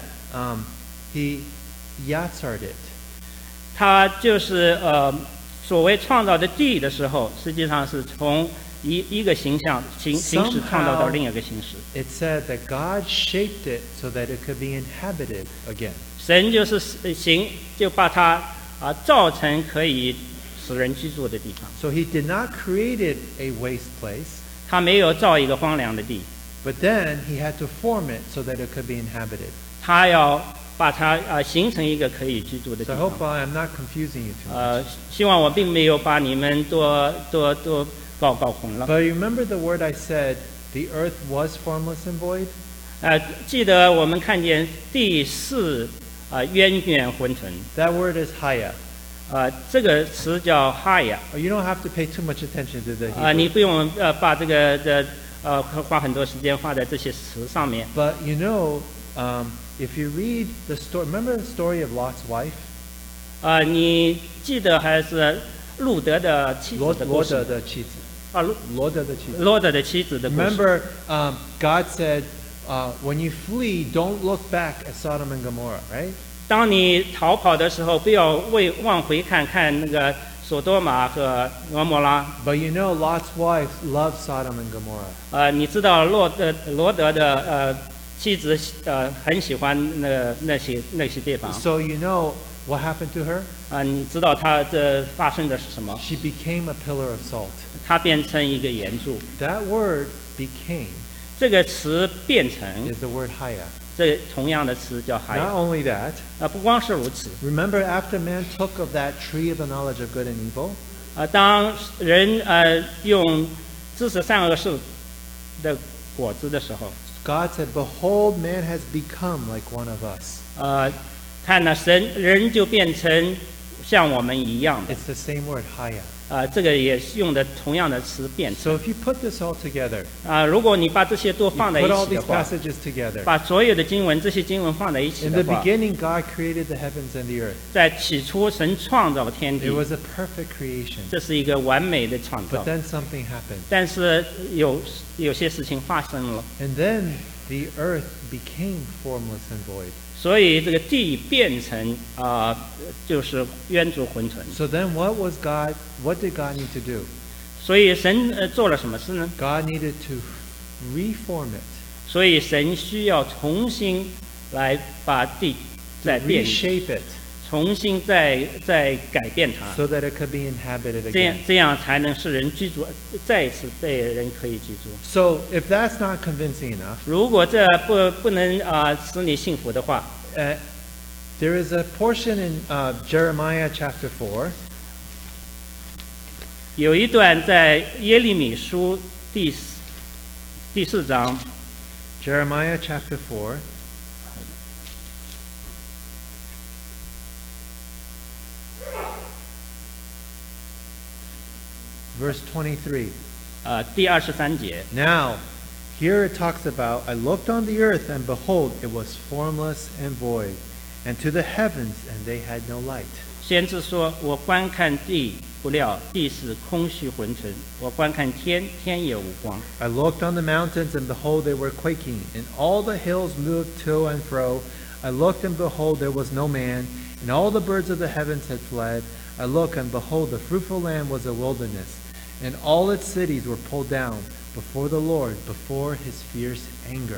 Speaker 1: he yatsard it.
Speaker 2: 他就是所谓创造的地的时候，实际上是从一个形式创造到另一个形式。
Speaker 1: It said that God shaped it so that it could be inhabited again.
Speaker 2: 神就是就把它造成可以使人居住的地方。
Speaker 1: So he did not create a waste place,
Speaker 2: 他没有造一个荒凉的地，
Speaker 1: but then he had to form it so that it could be inhabited.
Speaker 2: 他要把它形成一个可以居住的
Speaker 1: So
Speaker 2: 地
Speaker 1: I hope
Speaker 2: 方。
Speaker 1: I'm not confusing you too much.
Speaker 2: 希望我并没有把你们多搞混了。
Speaker 1: But remember the word I said, the earth was formless and void?
Speaker 2: 记得我们看见第四渊源浑存，
Speaker 1: That word is haya.
Speaker 2: 这个词叫哈雅。
Speaker 1: You don't have to pay too much attention to the Hebrew.
Speaker 2: 你不用把这个花很多时间花在这些词上面。
Speaker 1: But you know, if you read the story, remember the story of Lot's wife?
Speaker 2: 你记得还是路德的妻子的故事？
Speaker 1: 罗德的妻子。
Speaker 2: 罗德的妻子的故事。
Speaker 1: Remember, God said, when you flee, don't look back at Sodom and Gomorrah, right?
Speaker 2: 当你逃跑的时候，不要往回看那个索多玛和俄摩拉。
Speaker 1: But you know, Lot's wife loved Sodom and Gomorrah.
Speaker 2: 你知道罗德的妻子很喜欢那些地方。
Speaker 1: So you know what happened to her?
Speaker 2: 你知道她发生的是什么？
Speaker 1: She became a pillar of salt.
Speaker 2: 她变成一个岩柱。
Speaker 1: That word became
Speaker 2: 这个词变成
Speaker 1: is the word haya.
Speaker 2: 这同样的词叫哈
Speaker 1: Not
Speaker 2: 雅。
Speaker 1: only that,
Speaker 2: 不光是如此。
Speaker 1: remember after man took of that tree of the knowledge of good and evil,
Speaker 2: 当人用知识善恶树的果子的时候，
Speaker 1: God said, behold, man has become like one of us.
Speaker 2: 看了人就变成像我们一样的。
Speaker 1: It's the same word, haya.
Speaker 2: 这个也是用的同样的词变成。
Speaker 1: So if you put this all together,
Speaker 2: 如果你把这些都
Speaker 1: you
Speaker 2: 放在一
Speaker 1: put all
Speaker 2: 起的
Speaker 1: these
Speaker 2: 话，
Speaker 1: passages together.
Speaker 2: 把所有的这些经文放在一起
Speaker 1: In
Speaker 2: 的
Speaker 1: the
Speaker 2: 话，
Speaker 1: beginning, God created the heavens and the earth.
Speaker 2: 在起初神创造天
Speaker 1: It
Speaker 2: 地，
Speaker 1: was a perfect creation.
Speaker 2: 这是一个完美的创
Speaker 1: But
Speaker 2: 造。
Speaker 1: then something happened.
Speaker 2: 但是有些事情发生了，
Speaker 1: And then the earth became formless and void.
Speaker 2: 所以这个地变成就是冤足浑存。
Speaker 1: So then what did God need to do?
Speaker 2: 所以神做了什么事呢？
Speaker 1: God needed to reform it,
Speaker 2: 所以神需要重新来把地再变，
Speaker 1: reshape it,
Speaker 2: 重新再改变它，
Speaker 1: so that it could be inhabited
Speaker 2: 这样
Speaker 1: again.
Speaker 2: 这样才能使人居住，再一次被人可以居住。
Speaker 1: So if that's not convincing enough,
Speaker 2: 如果这不能使你幸福的话，
Speaker 1: there is a portion in Jeremiah chapter 4.
Speaker 2: 有一段在耶利米书第4章，
Speaker 1: Jeremiah chapter 4. Verse 23.
Speaker 2: 第23节。
Speaker 1: Now, here it talks about, I looked on the earth, and behold, it was formless and void, and to the heavens, and they had no light.
Speaker 2: 先知说：“我观看地，不料地是空虚浑存；我观看天，天也无光。
Speaker 1: I looked on the mountains, and behold, they were quaking, and all the hills moved to and fro. I looked, and behold, there was no man, and all the birds of the heavens had fled. I looked, and behold, the fruitful land was a wilderness, and all its cities were pulled down before the Lord, before his fierce anger.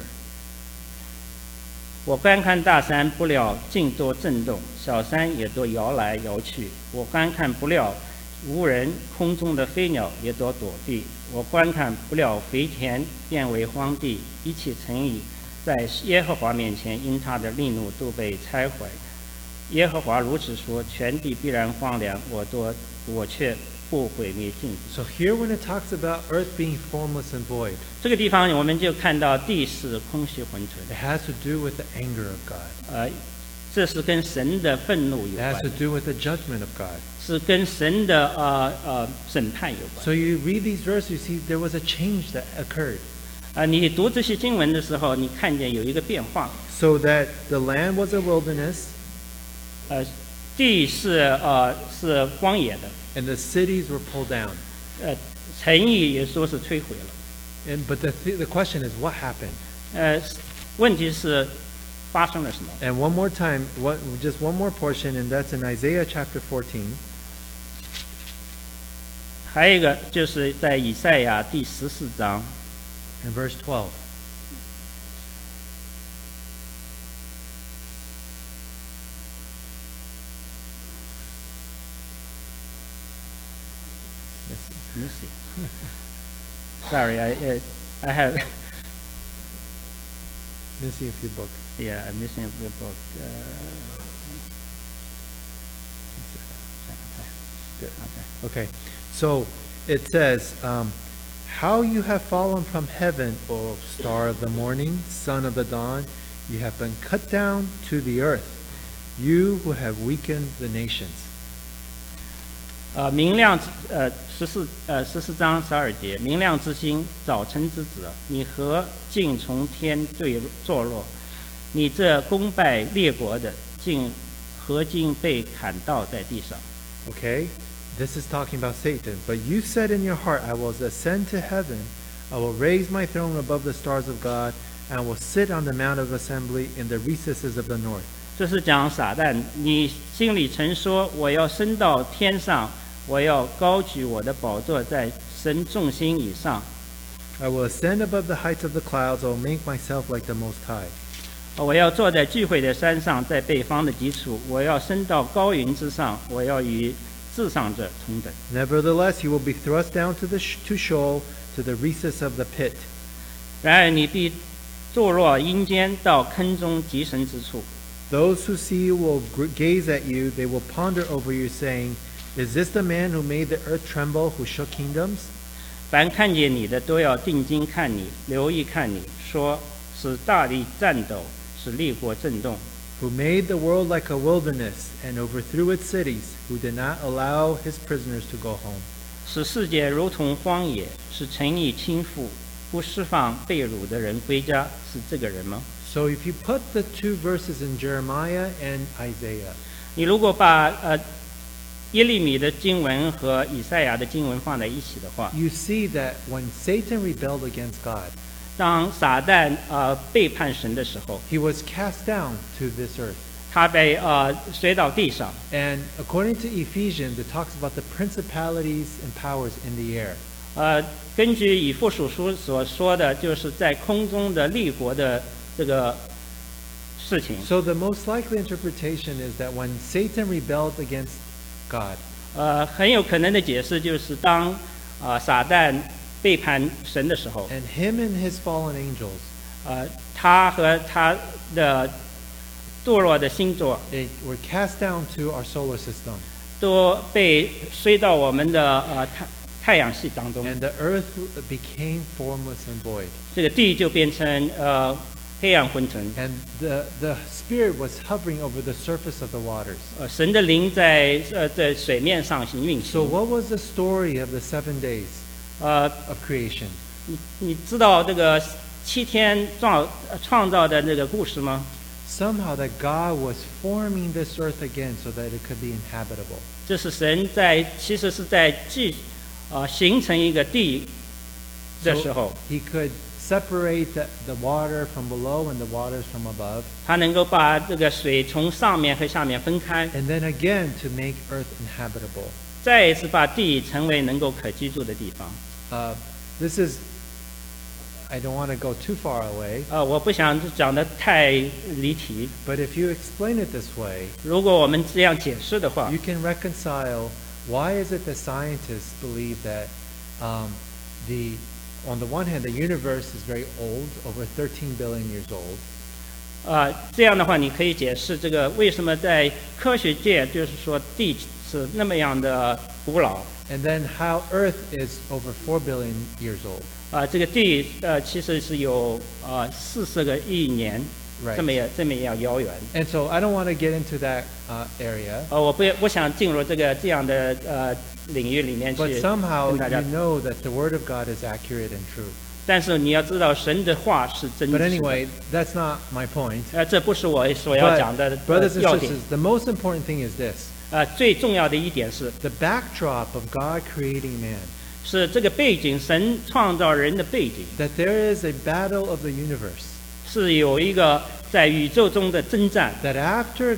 Speaker 2: 我观看大山，不料尽多震动；小山也都摇来摇去。我观看不料无人，空中的飞鸟也都躲避。我观看不料肥田变为荒地，一切城邑在耶和华面前因他的力怒都被拆毁。耶和华如此说：全地必然荒凉，我却不毁灭尽地。
Speaker 1: So here when it talks about earth being formless and void,
Speaker 2: 这个地方我们就看到地是空虚浑存，
Speaker 1: it has to do with the anger of God.
Speaker 2: 这是跟神的愤怒有
Speaker 1: It has
Speaker 2: 关
Speaker 1: to，do with the judgment of God.
Speaker 2: 是跟神的审判有关。
Speaker 1: So you read these verses, you see there was a change that occurred.
Speaker 2: 你读这些经文的时候，你看见有一个变化，
Speaker 1: So that the land was a wilderness,
Speaker 2: 地是荒野的，
Speaker 1: and the cities were pulled down.
Speaker 2: 城邑也说是摧毁了。
Speaker 1: But the question is, what happened?
Speaker 2: 问题是发生了什么。
Speaker 1: And one more time, just one more portion, and that's in Isaiah chapter 14.
Speaker 2: 还有一个就是在以赛亚第14章
Speaker 1: And verse 12.
Speaker 2: Missy. Sorry, I have
Speaker 1: Missy, a few book.
Speaker 2: yeah, I'm missing the book.
Speaker 1: Good.
Speaker 2: Okay.
Speaker 1: Okay, so it says, how you have fallen from heaven, O star of the morning, son of the dawn. You have been cut down to the earth, you who have weakened the nations.
Speaker 2: 明亮14章12节，明亮之星，早晨之子，你何竟从天坠落？你这攻败列国的，何竟被砍倒在地上？
Speaker 1: Okay, this is talking about Satan. But you said in your heart, I will ascend to heaven, I will raise my throne above the stars of God, and I will sit on the mount of assembly in the recesses of the north.
Speaker 2: 这是讲撒旦，你心里曾说，我要升到天上，我要高举我的宝座在神众星以上。
Speaker 1: I will ascend above the heights of the clouds, I will make myself like the Most High.
Speaker 2: 我要坐在聚会的山上，在北方的极处，我要升到高云之上，我要与至上者同等。
Speaker 1: Nevertheless, he will be thrust down to Sheol, to the recess of the pit.
Speaker 2: 然而你必堕落阴间，到坑中极深之处。
Speaker 1: Those who see you will gaze at you, they will ponder over you, saying, Is this the man who made the earth tremble, who shook kingdoms?
Speaker 2: 凡看见你的，都要定睛看你，留意看你，说使大地颤抖，使列国震动。
Speaker 1: Who made the world like a wilderness, and overthrew its cities, who did not allow his prisoners to go home.
Speaker 2: 使世界如同荒野，使城邑倾覆，不释放被掳的人归家，是这个人吗？
Speaker 1: So if you put the two verses in Jeremiah and Isaiah,
Speaker 2: 你如果把耶利米的经文和以赛亚的经文放在一起的话，
Speaker 1: you see that when Satan rebelled against God,
Speaker 2: 当撒旦背叛神的时候，
Speaker 1: he was cast down to this earth.
Speaker 2: 他被摔到地上。
Speaker 1: And according to Ephesians, it talks about the principalities and powers in the air.
Speaker 2: 根据以弗所书所说的，就是在空中的立国的这个事情。
Speaker 1: So the most likely interpretation is that when Satan rebelled against God,
Speaker 2: 很有可能的解释就是当撒旦背叛神的时候，
Speaker 1: and him and his fallen angels,
Speaker 2: 他和他的堕落的星座
Speaker 1: they were cast down to our solar system.
Speaker 2: 都被摔到我们的太阳系当中，
Speaker 1: And the earth became formless and void.
Speaker 2: 这个地就变成黑暗昏沉。
Speaker 1: And the Spirit was hovering over the surface of the waters.
Speaker 2: 神的灵在水面上行运
Speaker 1: So
Speaker 2: 行。
Speaker 1: what was the story of the 7 days
Speaker 2: 呃，
Speaker 1: of creation?
Speaker 2: 你知道这个7天创造的这个故事吗？
Speaker 1: Somehow that God was forming this earth again so that it could be inhabitable.
Speaker 2: 这是神其实是在形成一个地的时候，
Speaker 1: He could separate the water from below and the waters from above,
Speaker 2: 他能够把这个水从上面和下面分开，
Speaker 1: and then again to make earth inhabitable.
Speaker 2: 再一次把地成为能够可居住的地方。
Speaker 1: This is, I don't want to go too far away,
Speaker 2: 我不想讲得太离题。
Speaker 1: but if you explain it this way,
Speaker 2: 如果我们这样解释的话
Speaker 1: you，can reconcile why is it that scientists believe that on the one hand, the universe is very old, over 13 billion years old.
Speaker 2: 这样的话，你可以解释这个为什么在科学界，就是说地是那么样的古老。
Speaker 1: And then how Earth is over 4 billion years old.
Speaker 2: 这个地其实是有40个亿年
Speaker 1: Right.
Speaker 2: 这么样遥远。
Speaker 1: And so I don't want to get into that area,
Speaker 2: 我不想进入这样的领域里面
Speaker 1: but
Speaker 2: 去
Speaker 1: somehow
Speaker 2: 跟大家
Speaker 1: you。know that the Word of God is accurate and true.
Speaker 2: 但是你要知道，神的话是真
Speaker 1: But
Speaker 2: 实的。
Speaker 1: anyway, that's not my point.
Speaker 2: 这不是我所要讲
Speaker 1: But
Speaker 2: 的
Speaker 1: brothers and
Speaker 2: 要点
Speaker 1: sisters,。the most important thing is this.
Speaker 2: 最重要的一点是，
Speaker 1: The backdrop of God creating man,
Speaker 2: 是这个背景，神创造人的背景，
Speaker 1: that there is a battle of the universe.
Speaker 2: 是有一个在宇宙中的征战。
Speaker 1: that after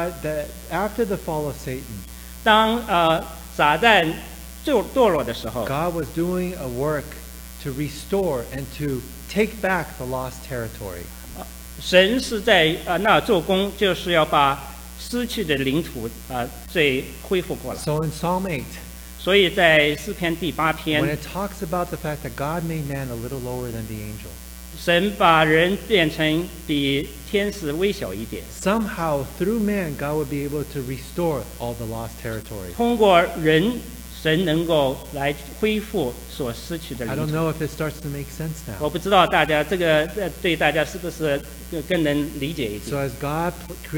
Speaker 1: the fall of Satan,
Speaker 2: 当撒旦堕落的时候，
Speaker 1: God was doing a work to restore and to take back the lost territory.
Speaker 2: 神是在那做工，就是要把失去的领土再恢复过来。
Speaker 1: So in Psalm 8,
Speaker 2: 所以在诗篇第8
Speaker 1: when
Speaker 2: 篇，
Speaker 1: it talks about the fact that God made man a little lower than the angel,
Speaker 2: 神把人变成比天使微小一点，
Speaker 1: somehow through man, God would be able to restore all the lost territory.
Speaker 2: 通过人，神能够来恢复所失去的
Speaker 1: I
Speaker 2: 领
Speaker 1: don't
Speaker 2: 土。
Speaker 1: know if it starts to make sense now.
Speaker 2: 我不知道大家这个对大家是不是更能理解一
Speaker 1: So
Speaker 2: 点？
Speaker 1: as God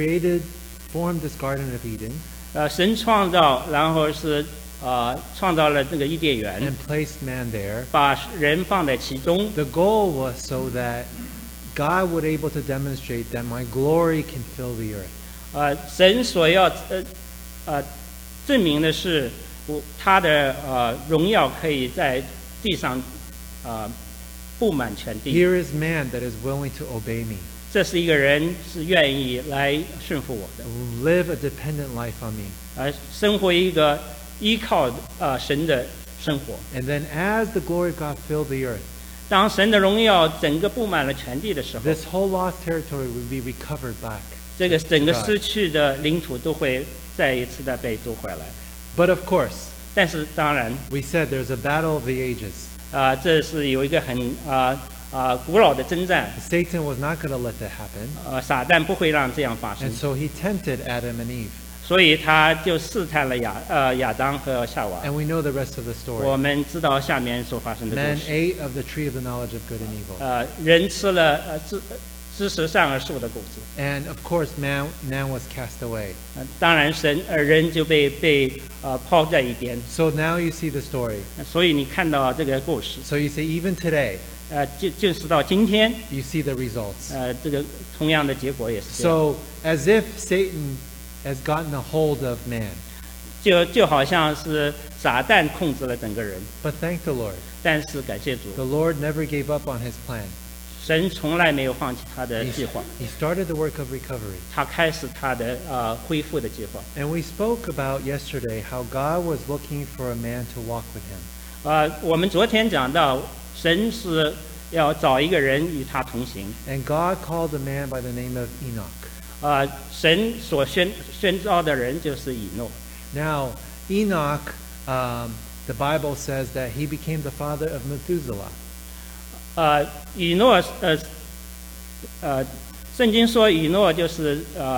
Speaker 1: formed this Garden of Eden
Speaker 2: 神创造，然后是创造了这个伊甸园，
Speaker 1: and placed man there,
Speaker 2: 把人放在其中。
Speaker 1: the goal was so that God would able to demonstrate that my glory can fill the earth.
Speaker 2: 神所要证明的是，他的荣耀可以在地上布满全地。
Speaker 1: Here is man that is willing to obey me,
Speaker 2: 这是一个人是愿意来顺服我的，
Speaker 1: live a dependent life on me.
Speaker 2: 生活一个依靠神的生活。
Speaker 1: And then as the glory of God filled the earth,
Speaker 2: 当神的荣耀整个布满了全地的时候，
Speaker 1: this whole lost territory would be recovered back.
Speaker 2: 这个整个失去的领土都会再一次的被夺回来。
Speaker 1: But of course,
Speaker 2: 但是当然，
Speaker 1: we said there's a battle of the ages.
Speaker 2: 这是有一个很古老的征战。
Speaker 1: Satan was not going to let that happen.
Speaker 2: 撒旦不会让这样发生
Speaker 1: And，so he tempted Adam and Eve.
Speaker 2: 所以他就试探了亚当和夏娃。
Speaker 1: And we know the rest of the
Speaker 2: 我
Speaker 1: story.
Speaker 2: 们知道下面所发生的
Speaker 1: Man
Speaker 2: 故事。
Speaker 1: ate of the tree of the knowledge of good and evil.
Speaker 2: 人吃了知识善恶树的果子。
Speaker 1: And of course, man was cast away.
Speaker 2: 当然人就被抛在一边。
Speaker 1: So now you see the story.
Speaker 2: 所以你看到这个故事，
Speaker 1: So you see, even today,
Speaker 2: 就是到今天，
Speaker 1: you see the results.
Speaker 2: 这个同样的结果也是这样。
Speaker 1: So as if Satan has gotten a hold of man.
Speaker 2: 就好像是撒旦控制了整个人，
Speaker 1: But thank the Lord.
Speaker 2: 但是感谢主，
Speaker 1: The Lord never gave up on his plan.
Speaker 2: 神从来没有放弃他的计划，
Speaker 1: He started the work of recovery.
Speaker 2: 他开始他的恢复的计划。
Speaker 1: And we spoke about yesterday how God was looking for a man to walk with him.
Speaker 2: 我们昨天讲到，神是要找一个人与他同行。
Speaker 1: And God called a man by the name of Enoch.
Speaker 2: 神所宣召的人就是以诺。
Speaker 1: Now, Enoch, the Bible says that he became the father of Methuselah.
Speaker 2: 以诺圣经说以诺就是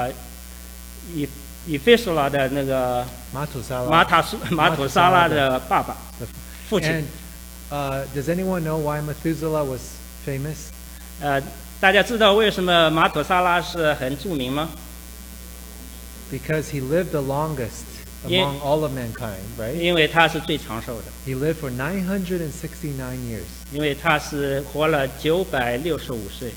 Speaker 2: 以菲索拉的那个
Speaker 1: Methuselah.
Speaker 2: 马土沙拉的爸爸父亲。
Speaker 1: And does anyone know why Methuselah was famous?
Speaker 2: 大家知道为什么马土沙拉是很著名吗？
Speaker 1: Because he lived the longest among all of mankind, right?
Speaker 2: 因为他是最长寿的，
Speaker 1: He lived for 969 years.
Speaker 2: 因为他是活了965岁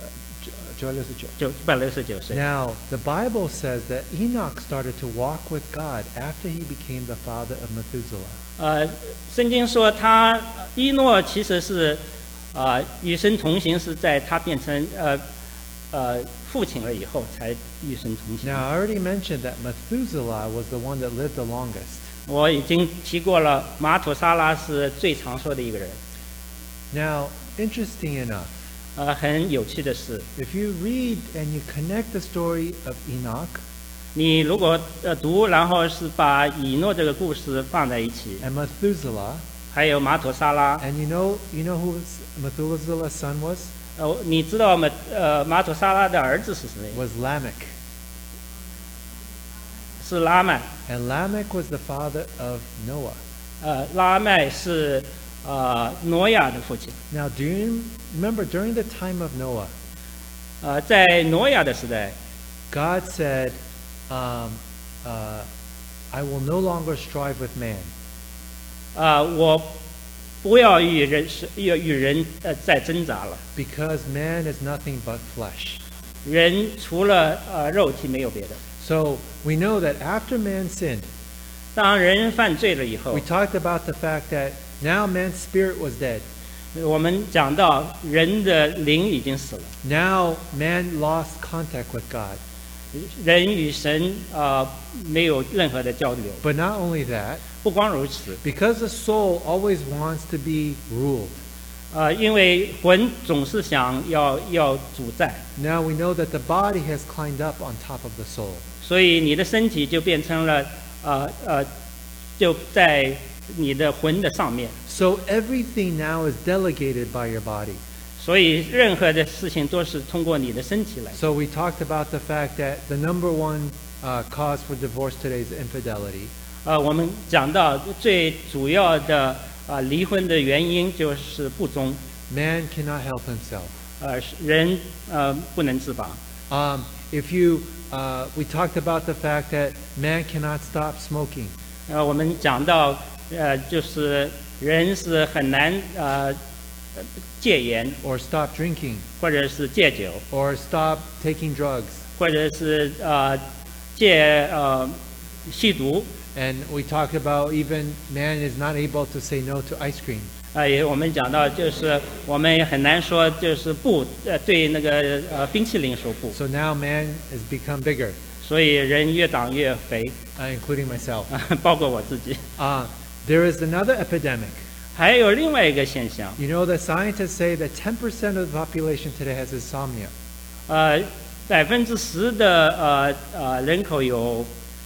Speaker 2: ，969岁。
Speaker 1: Now, the Bible says that Enoch started to walk with God after he became the father of Methuselah.
Speaker 2: 圣经说伊诺其实是与神同行，是在他变成父亲了以后才与神同行。
Speaker 1: Now, I already mentioned that Methuselah was the one that lived the longest.
Speaker 2: 我已经提过了，马土沙拉是最长寿的一个人。
Speaker 1: Now, interesting enough,
Speaker 2: 很有趣的是，
Speaker 1: if you read and you connect the story of Enoch
Speaker 2: 你如果读，然后是把以诺这个故事放在一起，
Speaker 1: and Methuselah,
Speaker 2: 还有马土沙拉，
Speaker 1: and you know who Methuselah's son was?
Speaker 2: 你知道马土沙拉的儿子是谁？
Speaker 1: Was Lamech.
Speaker 2: 是拉麦。
Speaker 1: And Lamech was the father of Noah.
Speaker 2: 拉麦是挪亚的父亲。
Speaker 1: Now, do you remember during the time of Noah,
Speaker 2: 在挪亚的时代，
Speaker 1: God said, I will no longer strive with man.
Speaker 2: 我不要与人再挣扎了。
Speaker 1: Because man is nothing but flesh.
Speaker 2: 人除了肉体没有别的。
Speaker 1: So we know that after man sinned,
Speaker 2: 当人犯罪了以后
Speaker 1: we，talked about the fact that now man's spirit was dead.
Speaker 2: 我们讲到人的灵已经死了，
Speaker 1: Now man lost contact with God.
Speaker 2: 人与神没有任何的交流。
Speaker 1: But not only that,
Speaker 2: 不光如此，
Speaker 1: because the soul always wants to be ruled.
Speaker 2: 因为魂总是想要主宰，
Speaker 1: Now we know that the body has climbed up on top of the soul.
Speaker 2: 所以你的身体就变成了就在你的魂的上面，
Speaker 1: So everything now is delegated by your body.
Speaker 2: 所以任何的事情都是通过你的身体来。
Speaker 1: So we talked about the fact that the number one cause for divorce today is infidelity.
Speaker 2: 我们讲到最主要的离婚的原因就是不忠，
Speaker 1: Man cannot help himself.
Speaker 2: 人不能自拔。
Speaker 1: We talked about the fact that man cannot stop smoking.
Speaker 2: 我们讲到就是人是很难戒烟，
Speaker 1: Or stop drinking,
Speaker 2: 或者是戒酒，
Speaker 1: or stop taking drugs.
Speaker 2: 或者是戒吸毒。
Speaker 1: And we talked about even man is not able to say no to ice cream.
Speaker 2: 我们讲到就是我们很难说就是不对那个冰淇淋说不，
Speaker 1: So now man has become bigger,
Speaker 2: 所以人越长越肥，
Speaker 1: including myself.
Speaker 2: 包括我自己。
Speaker 1: There is another epidemic.
Speaker 2: 还有另外一个现象，
Speaker 1: You know that scientists say that 10% of the population today has insomnia.
Speaker 2: 10%的人口有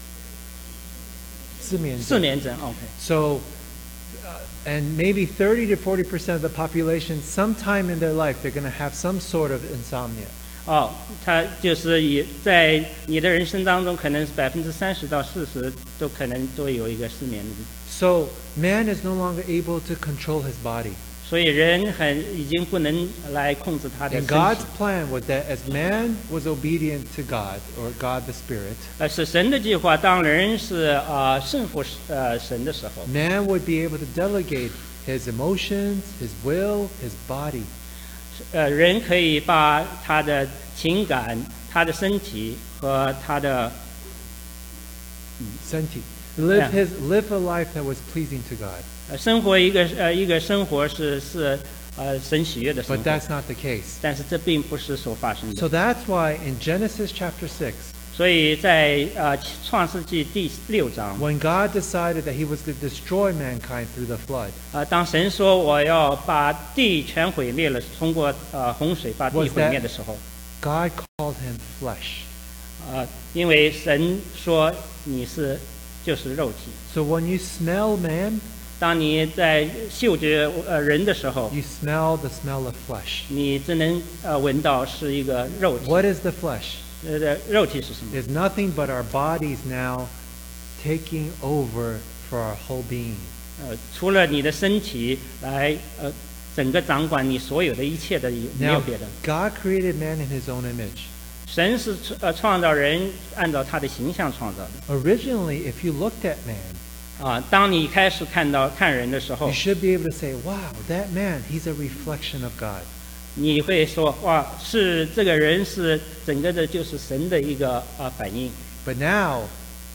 Speaker 2: 失眠症。OK，
Speaker 1: So, and maybe 30 to 40% of the population, sometime in their life, they're going to have some sort of insomnia.
Speaker 2: 它就是在你的人生当中，可能是30%到40%都可能都有一个失眠。
Speaker 1: So, man is no longer able to control his body.
Speaker 2: 所以人已经不能来控制他的
Speaker 1: And
Speaker 2: 身
Speaker 1: God's
Speaker 2: 体。
Speaker 1: plan was that as man was obedient to God, or God the Spirit,
Speaker 2: 是神的计划，当人是顺服神的时候，
Speaker 1: man would be able to delegate his emotions, his will, his body.
Speaker 2: 人可以把他的情感、他的身体和他的
Speaker 1: Senti. Live
Speaker 2: Yeah.
Speaker 1: live a life that was pleasing to God.
Speaker 2: 生活一个生活是神喜悦的生
Speaker 1: But
Speaker 2: 活，
Speaker 1: that's not the case.
Speaker 2: 但是这并不是所发生的。
Speaker 1: So that's why in Genesis chapter 6,
Speaker 2: 所以在创世纪第6章，
Speaker 1: when God decided that he was to destroy mankind through the flood,
Speaker 2: 当神说我要把地全毁灭了，通过洪水把地
Speaker 1: Was that-
Speaker 2: 毁灭的时候，
Speaker 1: God called him flesh.
Speaker 2: 因为神说你就是肉体。
Speaker 1: So when you smell man,
Speaker 2: 当你在嗅觉人的时候，
Speaker 1: you smell the smell of flesh.
Speaker 2: 你只能闻到是一个肉体。
Speaker 1: What is the flesh?
Speaker 2: 肉体是什么？
Speaker 1: It's nothing but our bodies now taking over for our whole being.
Speaker 2: 除了你的身体来整个掌管你所有的一切的，没有
Speaker 1: Now,
Speaker 2: 别的。
Speaker 1: God created man in his own image.
Speaker 2: 神是创造人按照他的形象创造的。
Speaker 1: Originally, if you looked at man,
Speaker 2: 当你开始看人的时候
Speaker 1: you，should be able to say, wow, that man, he's a reflection of God.
Speaker 2: 你会说哇，是这个人是整个的就是神的一个反应。
Speaker 1: But now,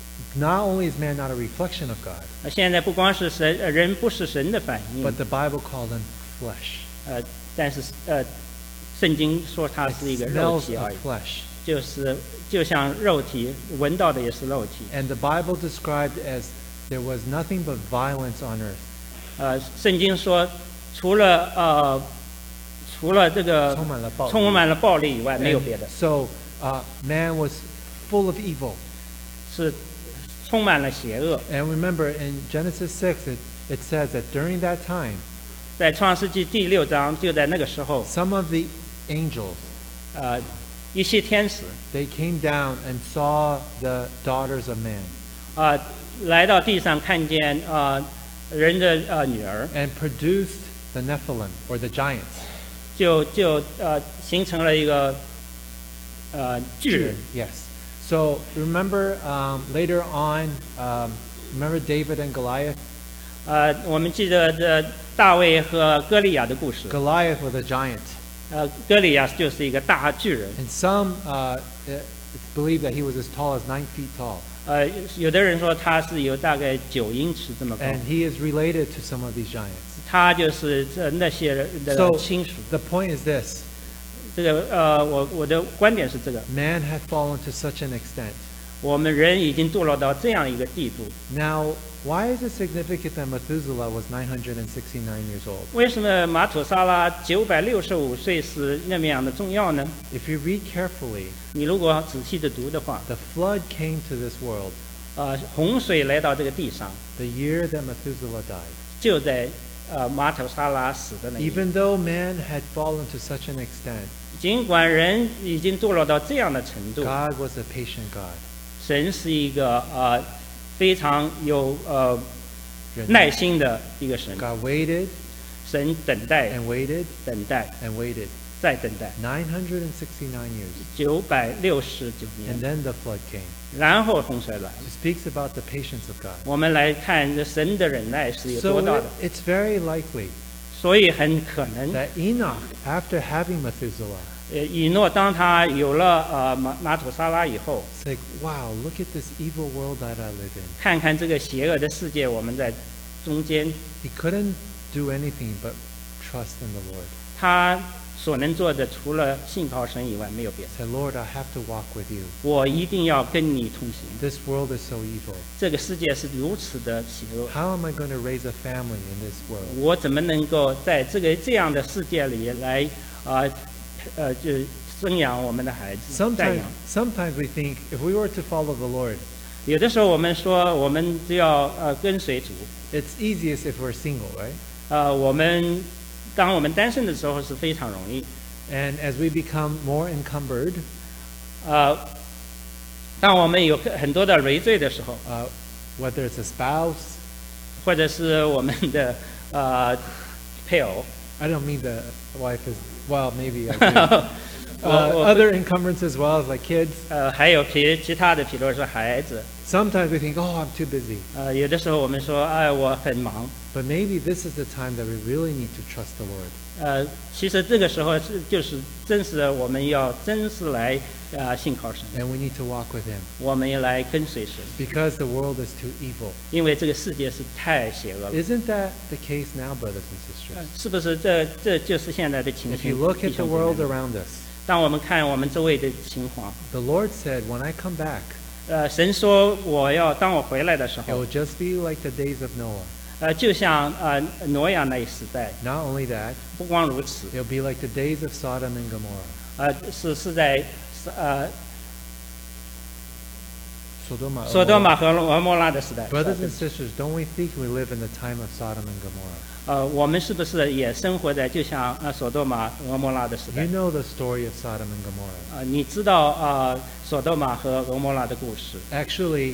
Speaker 1: not only is man not a reflection of God,
Speaker 2: 现在不光是人不是神的反应，
Speaker 1: but the Bible called him flesh.
Speaker 2: 但是圣经说它
Speaker 1: It
Speaker 2: 是一个肉
Speaker 1: smells
Speaker 2: 体而
Speaker 1: of
Speaker 2: 已，
Speaker 1: flesh.
Speaker 2: 就像肉体闻到的也是肉体。
Speaker 1: And the Bible described as there was nothing but violence on earth.
Speaker 2: 圣经说除了这个充满了暴力以外，没有别的，
Speaker 1: So man was full of evil.
Speaker 2: 是充满了邪恶。
Speaker 1: And remember, in Genesis 6, it says that during that time,
Speaker 2: 在创世纪第6章，就在那个时候，
Speaker 1: some of the angels,
Speaker 2: 一些天使
Speaker 1: they came down and saw the daughters of man
Speaker 2: 来到地上，看见人的女儿，
Speaker 1: and produced the Nephilim, or the giants.
Speaker 2: 就形成了一个巨人。
Speaker 1: Yes. So remember later on, remember David and Goliath?
Speaker 2: 我们记得大卫和歌利亚的故事。
Speaker 1: Goliath was a giant.
Speaker 2: 歌利亚就是一个大巨人。
Speaker 1: And some believe that he was as tall as 9 feet tall.
Speaker 2: 有的人说他是有大概9英尺这么高，
Speaker 1: and he is related to some of these giants.
Speaker 2: 他就是那些人的
Speaker 1: So
Speaker 2: 亲属。
Speaker 1: the point is this:
Speaker 2: 这个我的观点是这个，
Speaker 1: man had fallen to such an extent.
Speaker 2: 我们人已经堕落到这样一个地步。
Speaker 1: Now, why is it significant that Methuselah was 969 years old?
Speaker 2: 为什么马土沙拉965岁是那么样的重要呢？
Speaker 1: If you read carefully,
Speaker 2: 你如果仔细的读的话，
Speaker 1: the flood came to this world
Speaker 2: 洪水来到这个地上，
Speaker 1: the year that Methuselah died.
Speaker 2: 就在马土沙拉死的那一年。
Speaker 1: Even though man had fallen to such an extent,
Speaker 2: 尽管人已经堕落到这样的程度，
Speaker 1: God was a patient God.
Speaker 2: 神是一个非常有耐心的一个神。
Speaker 1: God waited
Speaker 2: 神等待，
Speaker 1: and waited
Speaker 2: 等待，
Speaker 1: and waited
Speaker 2: 再等待
Speaker 1: 969 years.
Speaker 2: 969
Speaker 1: And
Speaker 2: 年，
Speaker 1: then the flood came.
Speaker 2: 然后洪水来了。
Speaker 1: It speaks about the patience of God.
Speaker 2: 我们来看这神的忍耐是有
Speaker 1: So
Speaker 2: 多大的，
Speaker 1: it's very likely
Speaker 2: 所以很可能，
Speaker 1: that Enoch, after having Methuselah,
Speaker 2: 以诺当他有了马土沙拉以后，
Speaker 1: it's like, wow, look at this evil world that I live in.
Speaker 2: 看看这个邪恶的世界，我们在中间，
Speaker 1: He couldn't do anything but trust in the Lord.
Speaker 2: 他所能做的除了信靠神以外没有别的。
Speaker 1: Say, Lord, I have to walk with you.
Speaker 2: 我一定要跟你同行。
Speaker 1: This world is so evil.
Speaker 2: 这个世界是如此的邪恶，
Speaker 1: How am I going to raise a family in this world?
Speaker 2: 我怎么能够在这样的世界里来就生养我们的孩子？带
Speaker 1: Sometimes,
Speaker 2: 养。
Speaker 1: sometimes we think if we were to follow the Lord,
Speaker 2: 有的时候我们说，我们只要跟随主，
Speaker 1: it's easiest if we're single, right?
Speaker 2: 当我们单身的时候是非常容易。
Speaker 1: And as we become more encumbered,
Speaker 2: 当我们有很多的累赘的时候，
Speaker 1: whether it's a spouse,
Speaker 2: 或者是我们的配偶，
Speaker 1: I don't mean the wife is, well, maybe I do.
Speaker 2: 我
Speaker 1: Other encumbrances as well as like kids.
Speaker 2: 还有其他的，比如说孩子，
Speaker 1: Sometimes we think, oh, I'm too busy.
Speaker 2: 有的时候我们说，哎，我很忙。
Speaker 1: But maybe this is the time that we really need to trust the Lord.
Speaker 2: 其实这个时候就是真是我们要真是来信靠神，
Speaker 1: And we need to walk with Him
Speaker 2: 我们要来跟随神，
Speaker 1: because the world is too evil.
Speaker 2: 因为这个世界是太邪恶了。
Speaker 1: Isn't that the case now, brothers and sisters?
Speaker 2: 是不是这就是现在的情
Speaker 1: If
Speaker 2: 形
Speaker 1: you look
Speaker 2: 弟
Speaker 1: at the
Speaker 2: 兄姐
Speaker 1: world
Speaker 2: 妹
Speaker 1: around us,
Speaker 2: 当我们看我们周围的情况，
Speaker 1: the Lord said, when I come back,
Speaker 2: 神说当我回来的时
Speaker 1: it
Speaker 2: 候
Speaker 1: will，just be like the days of Noah.
Speaker 2: 就像挪亚那一时代，
Speaker 1: Not only that,
Speaker 2: 不光如此，
Speaker 1: it'll be like the days of Sodom and Gomorrah.
Speaker 2: 是在
Speaker 1: 索多玛
Speaker 2: 和俄摩拉的时代。
Speaker 1: Brothers and sisters, don't we think we live in the time of Sodom and Gomorrah?
Speaker 2: 我们是不是也生活在就像索多玛、俄摩拉的时代
Speaker 1: You？know the story of Sodom and Gomorrah.
Speaker 2: 你知道索多玛和俄摩拉的故事？
Speaker 1: Actually,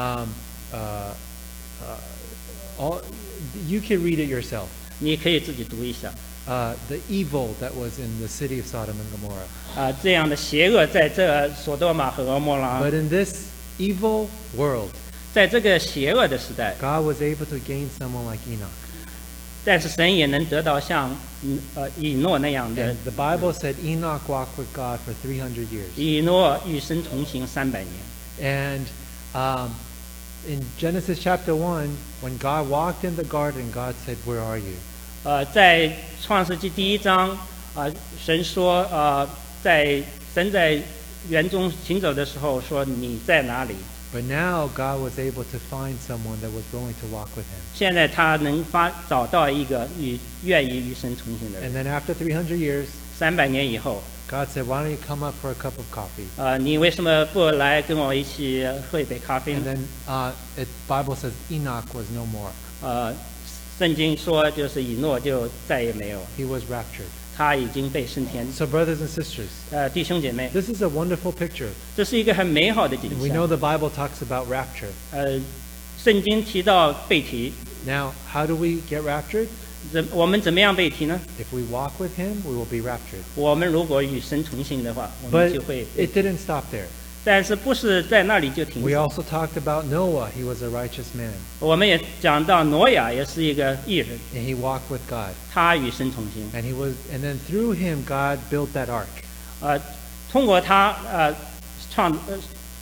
Speaker 1: you can read it yourself.
Speaker 2: 你可以自己读一下。
Speaker 1: The evil that was in the city of Sodom and Gomorrah.
Speaker 2: 这样的邪恶在这索多玛和俄摩拉，
Speaker 1: But in this evil world,
Speaker 2: 在这个邪恶的时代，
Speaker 1: God was able to gain someone like Enoch.
Speaker 2: 但是神也能得到像以诺那样的
Speaker 1: And。the Bible said Enoch walked with God for 300 years.
Speaker 2: 以诺与神同行300年。
Speaker 1: And in Genesis chapter 1, when God walked in the garden, God said, "Where are you?"
Speaker 2: 在创世纪1章，神说，神在园中行走的时候说你在哪里？
Speaker 1: But now God was able to find someone that was willing to walk with Him.
Speaker 2: 现在他能找到一个愿意与神同行的
Speaker 1: And
Speaker 2: 人。
Speaker 1: then after 300 years,
Speaker 2: 300年以后，
Speaker 1: God said, "Why don't you come up for a cup of coffee?"
Speaker 2: 你为什么不来跟我一起喝一杯咖啡
Speaker 1: And
Speaker 2: 呢？
Speaker 1: then Bible says Enoch was no more.
Speaker 2: 圣经说就是以诺就再也没有，
Speaker 1: He was raptured.
Speaker 2: 他已经被升天。
Speaker 1: So brothers and sisters,
Speaker 2: 弟兄姐妹，
Speaker 1: this is a wonderful picture.
Speaker 2: 这是一个很美好的景
Speaker 1: We know
Speaker 2: 象。
Speaker 1: the Bible talks about rapture.
Speaker 2: 圣经提到被提，
Speaker 1: Now, how do we get raptured?
Speaker 2: 我们怎么样被提呢？
Speaker 1: If we walk with Him, we will be raptured.
Speaker 2: 我们如果与神同行的话，我们
Speaker 1: But
Speaker 2: 就会。
Speaker 1: it didn't stop there.
Speaker 2: 但是不是在那里就停
Speaker 1: We
Speaker 2: 止？
Speaker 1: also talked about Noah. He was a righteous man,
Speaker 2: 我们也讲到挪亚也是一个艺人，
Speaker 1: and he walked with God.
Speaker 2: 他与神同行。
Speaker 1: And then through him, God built that ark.
Speaker 2: 通过他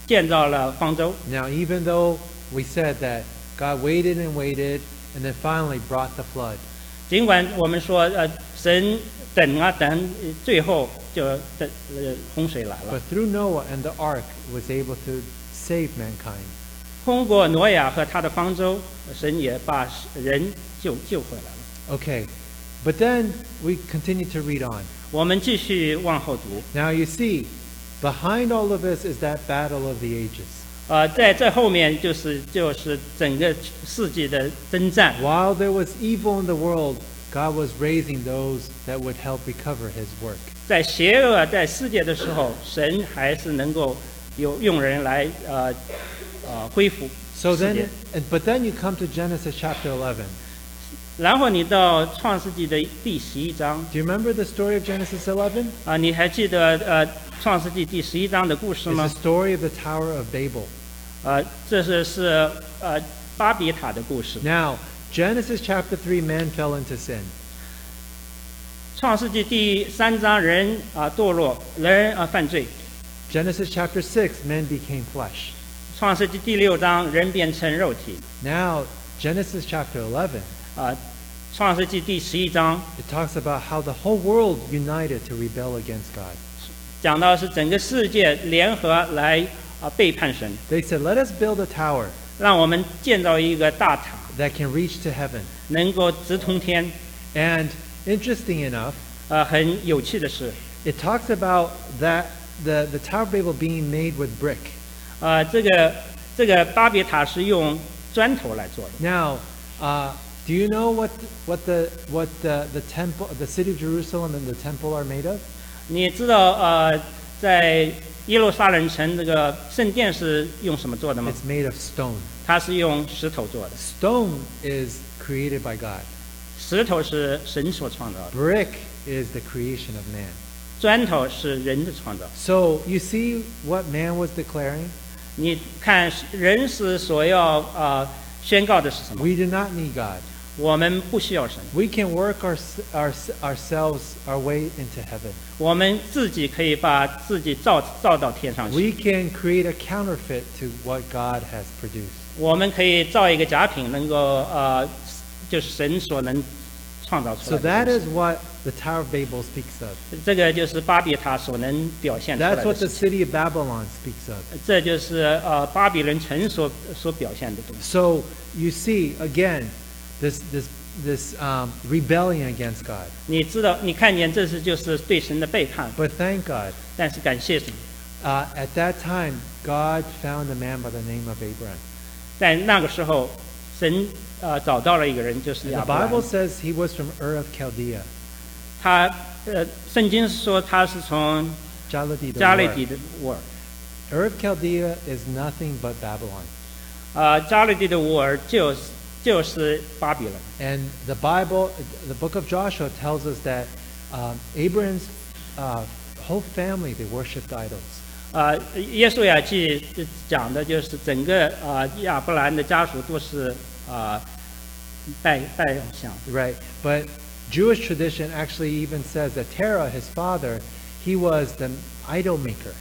Speaker 2: 建造了方舟。
Speaker 1: Now, even though we said that God waited and waited and then finally brought the flood,
Speaker 2: 尽管我们说神等啊等，最后就洪水来了。
Speaker 1: but through Noah and the ark was able to save mankind.
Speaker 2: 通过挪亚和他的方舟，神也把人救回来了。
Speaker 1: Okay, but then we continue to read on.
Speaker 2: 我们继续往后读。
Speaker 1: Now you see, behind all of this is that battle of the ages.
Speaker 2: 在这后面就是整个世纪的征战。
Speaker 1: While there was evil in the world, God was raising those that would help recover his work.
Speaker 2: 在邪恶在世界的时候，神还是能够用人来恢复
Speaker 1: So
Speaker 2: 世界
Speaker 1: then,。but then you come to Genesis chapter 11.
Speaker 2: 然后你到创世纪的第11章
Speaker 1: Do you remember the story of Genesis 11?
Speaker 2: 你还记得创世纪第11章的故事
Speaker 1: It's
Speaker 2: 吗
Speaker 1: the？story of the Tower of Babel.
Speaker 2: 这是巴比塔的故事。
Speaker 1: Now, Genesis chapter 3, man fell into sin.
Speaker 2: 创世纪第3章人堕落，人犯罪。
Speaker 1: Genesis chapter 6, men became flesh.
Speaker 2: 创世纪第6章人变成肉体。
Speaker 1: Now, Genesis chapter 11,
Speaker 2: 创世纪第11章
Speaker 1: it talks about how the whole world united to rebel against God.
Speaker 2: 讲到是整个世界联合来背叛神，
Speaker 1: They said, let us build a tower
Speaker 2: 让我们建造一个大塔，
Speaker 1: that can reach to heaven.
Speaker 2: 能够直通天。
Speaker 1: And interesting enough,
Speaker 2: 很有趣的是，
Speaker 1: it talks about that the Tower of Babel being made with brick.
Speaker 2: 这个巴别塔是用砖头来做的。
Speaker 1: Now, do you know what the temple, the city of Jerusalem and the temple are made of?
Speaker 2: 你知道在耶路撒冷城这个圣殿是用什么做的吗？
Speaker 1: It's made of stone.
Speaker 2: 它是用石头做的，
Speaker 1: Stone is created by God.
Speaker 2: 石头是神所创造的，
Speaker 1: Brick is the creation of man.
Speaker 2: 砖头是人的创造。
Speaker 1: So you see what man was declaring?
Speaker 2: 你看人是所要宣告的是什么？
Speaker 1: We do not need God.
Speaker 2: 我们不需要神，
Speaker 1: We can work ourselves our way into heaven.
Speaker 2: 我们自己可以把自己造到天上去。
Speaker 1: We can create a counterfeit to what God has produced.
Speaker 2: 我们可以造一个假品，能够就是神所能创造出
Speaker 1: So
Speaker 2: 来的
Speaker 1: that
Speaker 2: 东
Speaker 1: is
Speaker 2: 西。
Speaker 1: what the Tower of Babel speaks of.
Speaker 2: 这个就是巴比塔所能表现出来
Speaker 1: That's
Speaker 2: 的
Speaker 1: what the
Speaker 2: 事情。
Speaker 1: city of Babylon speaks of.
Speaker 2: 这就是巴比伦城所表现的东西。
Speaker 1: So you see again this rebellion against God.
Speaker 2: 你知道，你看见这是就是对神的背叛，
Speaker 1: But thank God,
Speaker 2: 但是感谢神，
Speaker 1: at that time God found a man by the name of Abraham.
Speaker 2: 在那个时候，神找到了一个人，就是
Speaker 1: And
Speaker 2: 亚
Speaker 1: the
Speaker 2: 伯兰
Speaker 1: Bible。says he was from Ur of Chaldea,
Speaker 2: 他圣经说他是从
Speaker 1: Jaladi
Speaker 2: 加利
Speaker 1: the
Speaker 2: 底的乌尔。
Speaker 1: Ur of Chaldea is nothing but Babylon.
Speaker 2: 加利底的乌尔就是巴比伦。
Speaker 1: And the Bible, the book of Joshua tells us that Abraham's whole family, they worshipped idols.
Speaker 2: 耶稣亚记讲的就是整个亚伯兰的家属都是拜偶像。
Speaker 1: Right. But Jewish tradition actually even says that Terah, his father, he was the idol maker.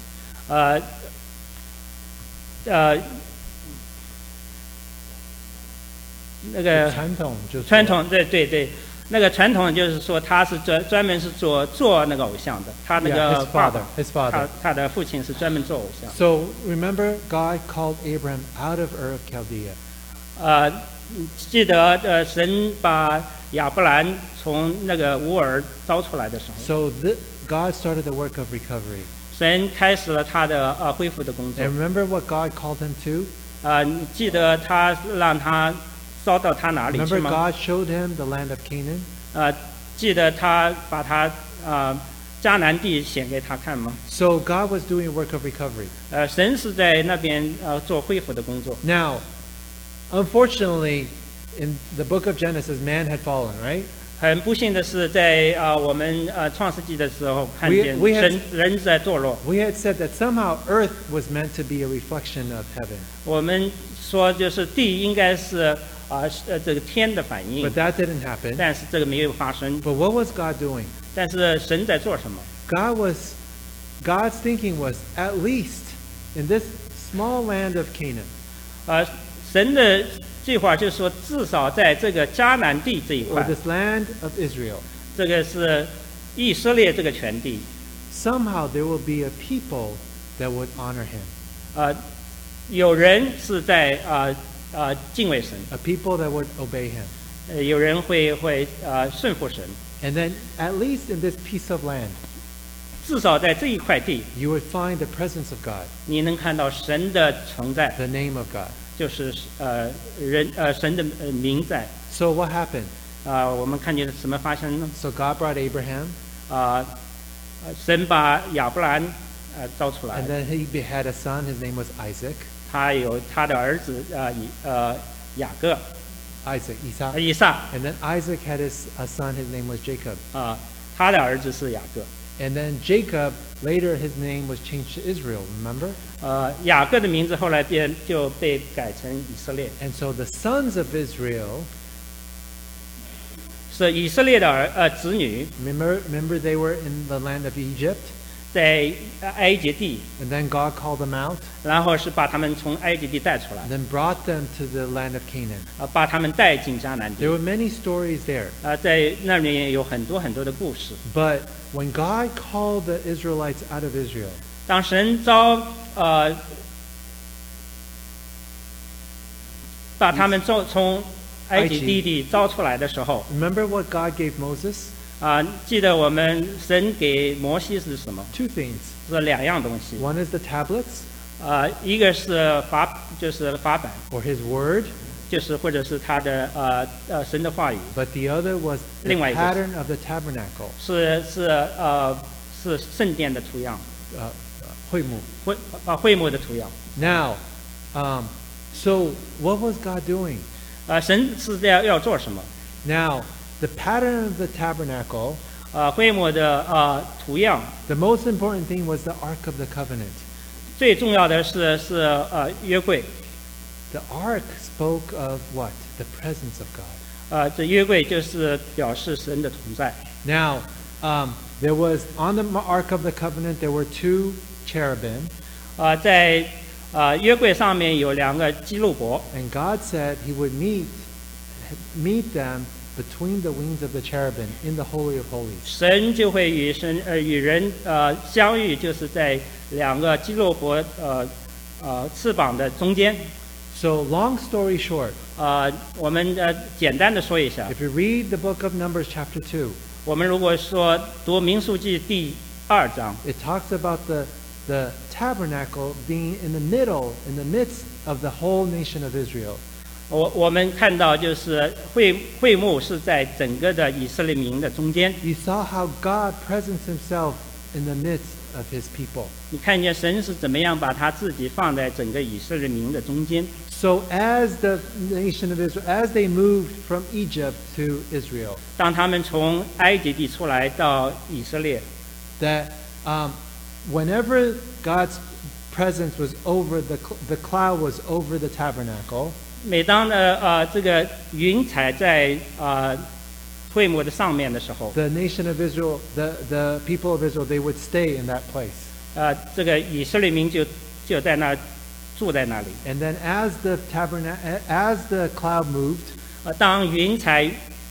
Speaker 2: 那个
Speaker 1: 传统就是
Speaker 2: 传统，对，那个传统就是说他是专门是做那个偶像的，他那
Speaker 1: Yeah,
Speaker 2: 个
Speaker 1: his
Speaker 2: 爸
Speaker 1: father,
Speaker 2: 爸，
Speaker 1: his father.
Speaker 2: 他的父亲是专门做偶像。
Speaker 1: So remember, God called Abraham out of Ur of Chaldea.
Speaker 2: 记得神把亚伯兰从那个乌尔招出来的时候，
Speaker 1: So God started the work of recovery.
Speaker 2: 神开始了他的恢复的工作
Speaker 1: And。remember what God called him to?
Speaker 2: 你记得他让他招到他哪里去
Speaker 1: Remember
Speaker 2: 吗？
Speaker 1: God showed him the land of Canaan?
Speaker 2: 记得他把他迦南地显给他看吗？
Speaker 1: So God was doing a work of recovery.
Speaker 2: 神是在那边做恢复的工作。
Speaker 1: Now, unfortunately, in the book of Genesis, man had fallen, right?
Speaker 2: 很不幸的是，在我们创世纪的时候看见
Speaker 1: We had-
Speaker 2: 人在堕落。
Speaker 1: We had said that somehow earth was meant to be a reflection of heaven.
Speaker 2: 我们说就是地应该是这个天的反应
Speaker 1: But，that didn't happen.
Speaker 2: 但是这个没有发生。
Speaker 1: But what was God doing?
Speaker 2: 但是神在做什么？
Speaker 1: God's thinking was at least in this small land of Canaan.
Speaker 2: 神的计划就是说，至少在这个迦南地这一
Speaker 1: Or
Speaker 2: 块，
Speaker 1: this land of Israel.
Speaker 2: 这个是以色列这个全地，
Speaker 1: Somehow there will be a people that would honor him.
Speaker 2: 有人是在敬畏神，
Speaker 1: A people that would obey him.
Speaker 2: 有人会顺服神。
Speaker 1: And then at least in this piece of land,
Speaker 2: 至少在这一块地，
Speaker 1: you would find the presence of God,
Speaker 2: 你能看到神的存在，
Speaker 1: the name of God.
Speaker 2: 就是神的名在。
Speaker 1: So what happened?
Speaker 2: 我们看见什么发生呢？
Speaker 1: So God brought Abraham,
Speaker 2: 神把亚伯兰招出来
Speaker 1: and，then he had a son. His name was Isaac.
Speaker 2: 他有他的儿子雅各
Speaker 1: Isaac, Esau.
Speaker 2: 以撒
Speaker 1: And then Isaac had a son. His name was Jacob.
Speaker 2: 他的儿子是雅各。
Speaker 1: And then Jacob, later his name was changed to Israel, remember?
Speaker 2: 雅各的名字后来就被改成以色列，
Speaker 1: And so the sons of Israel,
Speaker 2: 是以色列的子女
Speaker 1: remember they were in the land of Egypt?
Speaker 2: 在埃及地，
Speaker 1: And then God called them out
Speaker 2: 然后是把他们从埃及地带出来
Speaker 1: and，then brought them to the land of Canaan.
Speaker 2: 把他们带进迦南
Speaker 1: There
Speaker 2: 地。
Speaker 1: were many stories there.
Speaker 2: 在那里有很多很多的故事。
Speaker 1: But when God called the Israelites out of Israel,
Speaker 2: 当神把他们从埃及地招出来的时候，
Speaker 1: remember what God gave Moses?
Speaker 2: 记得我们神给摩西是什么？
Speaker 1: Two things.
Speaker 2: 是两样东西。
Speaker 1: One is the tablets,
Speaker 2: 一个是就是法版，
Speaker 1: or his word,
Speaker 2: 就是或者是他的神的话语，
Speaker 1: but the other was the
Speaker 2: 另外一个。
Speaker 1: pattern of the tabernacle,
Speaker 2: 是圣殿的图样，
Speaker 1: 会幕.
Speaker 2: 会幕的图样。
Speaker 1: Now, so what was God doing?
Speaker 2: 神是要做什么？
Speaker 1: Now, the pattern of the tabernacle,
Speaker 2: 会幕的图样，
Speaker 1: the most important thing was the Ark of the Covenant.
Speaker 2: 最重要的是约柜。
Speaker 1: The Ark spoke of what? The presence of God.
Speaker 2: 这约柜就是表示神的同在。
Speaker 1: Now, there was on the Ark of the Covenant, there were two cherubim,
Speaker 2: 在约柜上面有两个基路伯，
Speaker 1: and God said he would meet them between the wings of the cherubim in the Holy of Holies.
Speaker 2: 神就会与人相遇，就是在两个基路伯翅膀的中间。
Speaker 1: So, long story short,
Speaker 2: 我们简单的说一下，
Speaker 1: if you read the book of Numbers, chapter 2,
Speaker 2: 我们如果说读民数记第2章，
Speaker 1: it talks about the tabernacle being in the midst of the whole nation of Israel.
Speaker 2: 我们看到就是会幕是在整个的以色列民的中间。
Speaker 1: You saw how God presents himself in the midst of his people.
Speaker 2: 你看见神是怎么样把他自己放在整个以色列民的中间。
Speaker 1: So as the nation of Israel, as they moved from Egypt to Israel,
Speaker 2: 当他们从埃及地出来到以色列，
Speaker 1: that whenever God's presence was over, the cloud was over the tabernacle,
Speaker 2: 每当这个云彩在会幕的上面的时候，
Speaker 1: the nation of Israel, the people of Israel, they would stay in that place.
Speaker 2: 这个以色列民就在那住在那里。
Speaker 1: And then as the cloud moved,
Speaker 2: 当云彩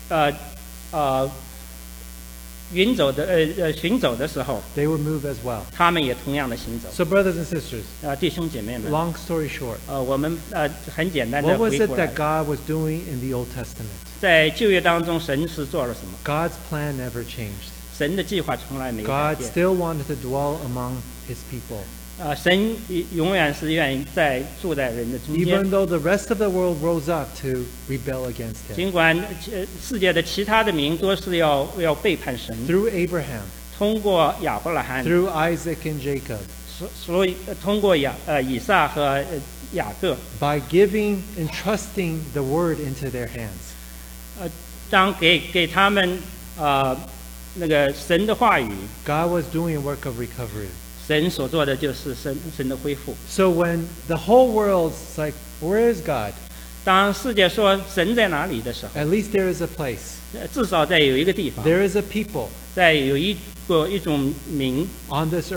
Speaker 2: 行走的时候，
Speaker 1: they would move as well.
Speaker 2: 他们也同样的行走。
Speaker 1: So brothers and sisters,
Speaker 2: 弟兄姐妹们，
Speaker 1: long story short,
Speaker 2: 我们很简单的
Speaker 1: what was
Speaker 2: 回
Speaker 1: it
Speaker 2: 顾来
Speaker 1: that God was doing in the Old Testament?
Speaker 2: 在旧约当中，神是做了什么？
Speaker 1: God's plan never changed.
Speaker 2: 神的计划从来没有改
Speaker 1: God
Speaker 2: 变。
Speaker 1: still wanted to dwell among his people.
Speaker 2: 神永远是愿意住在人的中间
Speaker 1: Even。though the rest of the world rose up to rebel against him.
Speaker 2: 尽管世界的其他的民都是要背叛神，
Speaker 1: Through Abraham,
Speaker 2: 通过亚伯拉罕，
Speaker 1: through Isaac and Jacob,
Speaker 2: 所以通过以撒和雅各，
Speaker 1: by giving and trusting the word into their hands.
Speaker 2: 当给他们那个神的话语，
Speaker 1: God was doing a work of recovery.
Speaker 2: 神所做的就是神的恢复。
Speaker 1: So when the whole world's like, where is God?
Speaker 2: 当世界说神在哪里的时候，
Speaker 1: At least there is a place.
Speaker 2: 至少在有一个地方，
Speaker 1: There is a people
Speaker 2: 在有一种民
Speaker 1: on this earth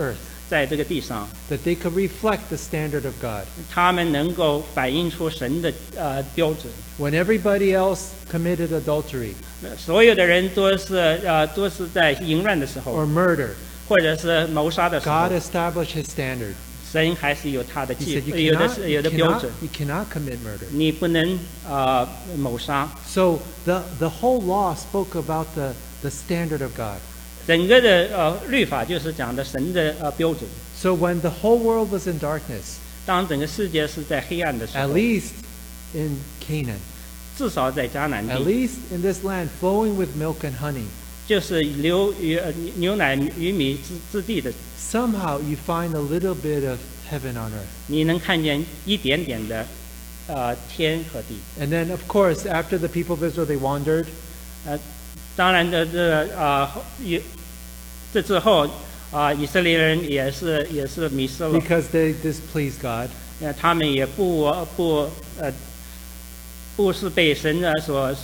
Speaker 2: 在这个地上，
Speaker 1: that they could reflect the standard of God.
Speaker 2: 他们能够反映出神的标准。
Speaker 1: When everybody else committed adultery
Speaker 2: 所有的人都是在淫乱的时候，
Speaker 1: or murder,
Speaker 2: 或者是谋杀的时候
Speaker 1: God，established his standard.
Speaker 2: 神还是有他的
Speaker 1: He
Speaker 2: 计
Speaker 1: said
Speaker 2: 有的标准，
Speaker 1: you cannot commit murder.
Speaker 2: 你不能谋杀。
Speaker 1: So the whole law spoke about the standard of God.
Speaker 2: 整个的律法就是讲的神的标准。
Speaker 1: So when the whole world was in darkness,
Speaker 2: 当整个世界是在黑暗的时
Speaker 1: at
Speaker 2: 候，
Speaker 1: least in Canaan,
Speaker 2: 至少在迦南
Speaker 1: at
Speaker 2: 地，
Speaker 1: least in this land flowing with milk and honey,
Speaker 2: 就是牛奶与米之地的，
Speaker 1: somehow you find a little bit of heaven on earth.
Speaker 2: 你能看见一点点的天和地。
Speaker 1: And then, of course, after the people of Israel, they wandered.
Speaker 2: 当然这之后以色列人也是迷失了，
Speaker 1: Because they displeased God.
Speaker 2: 他们也不是被神所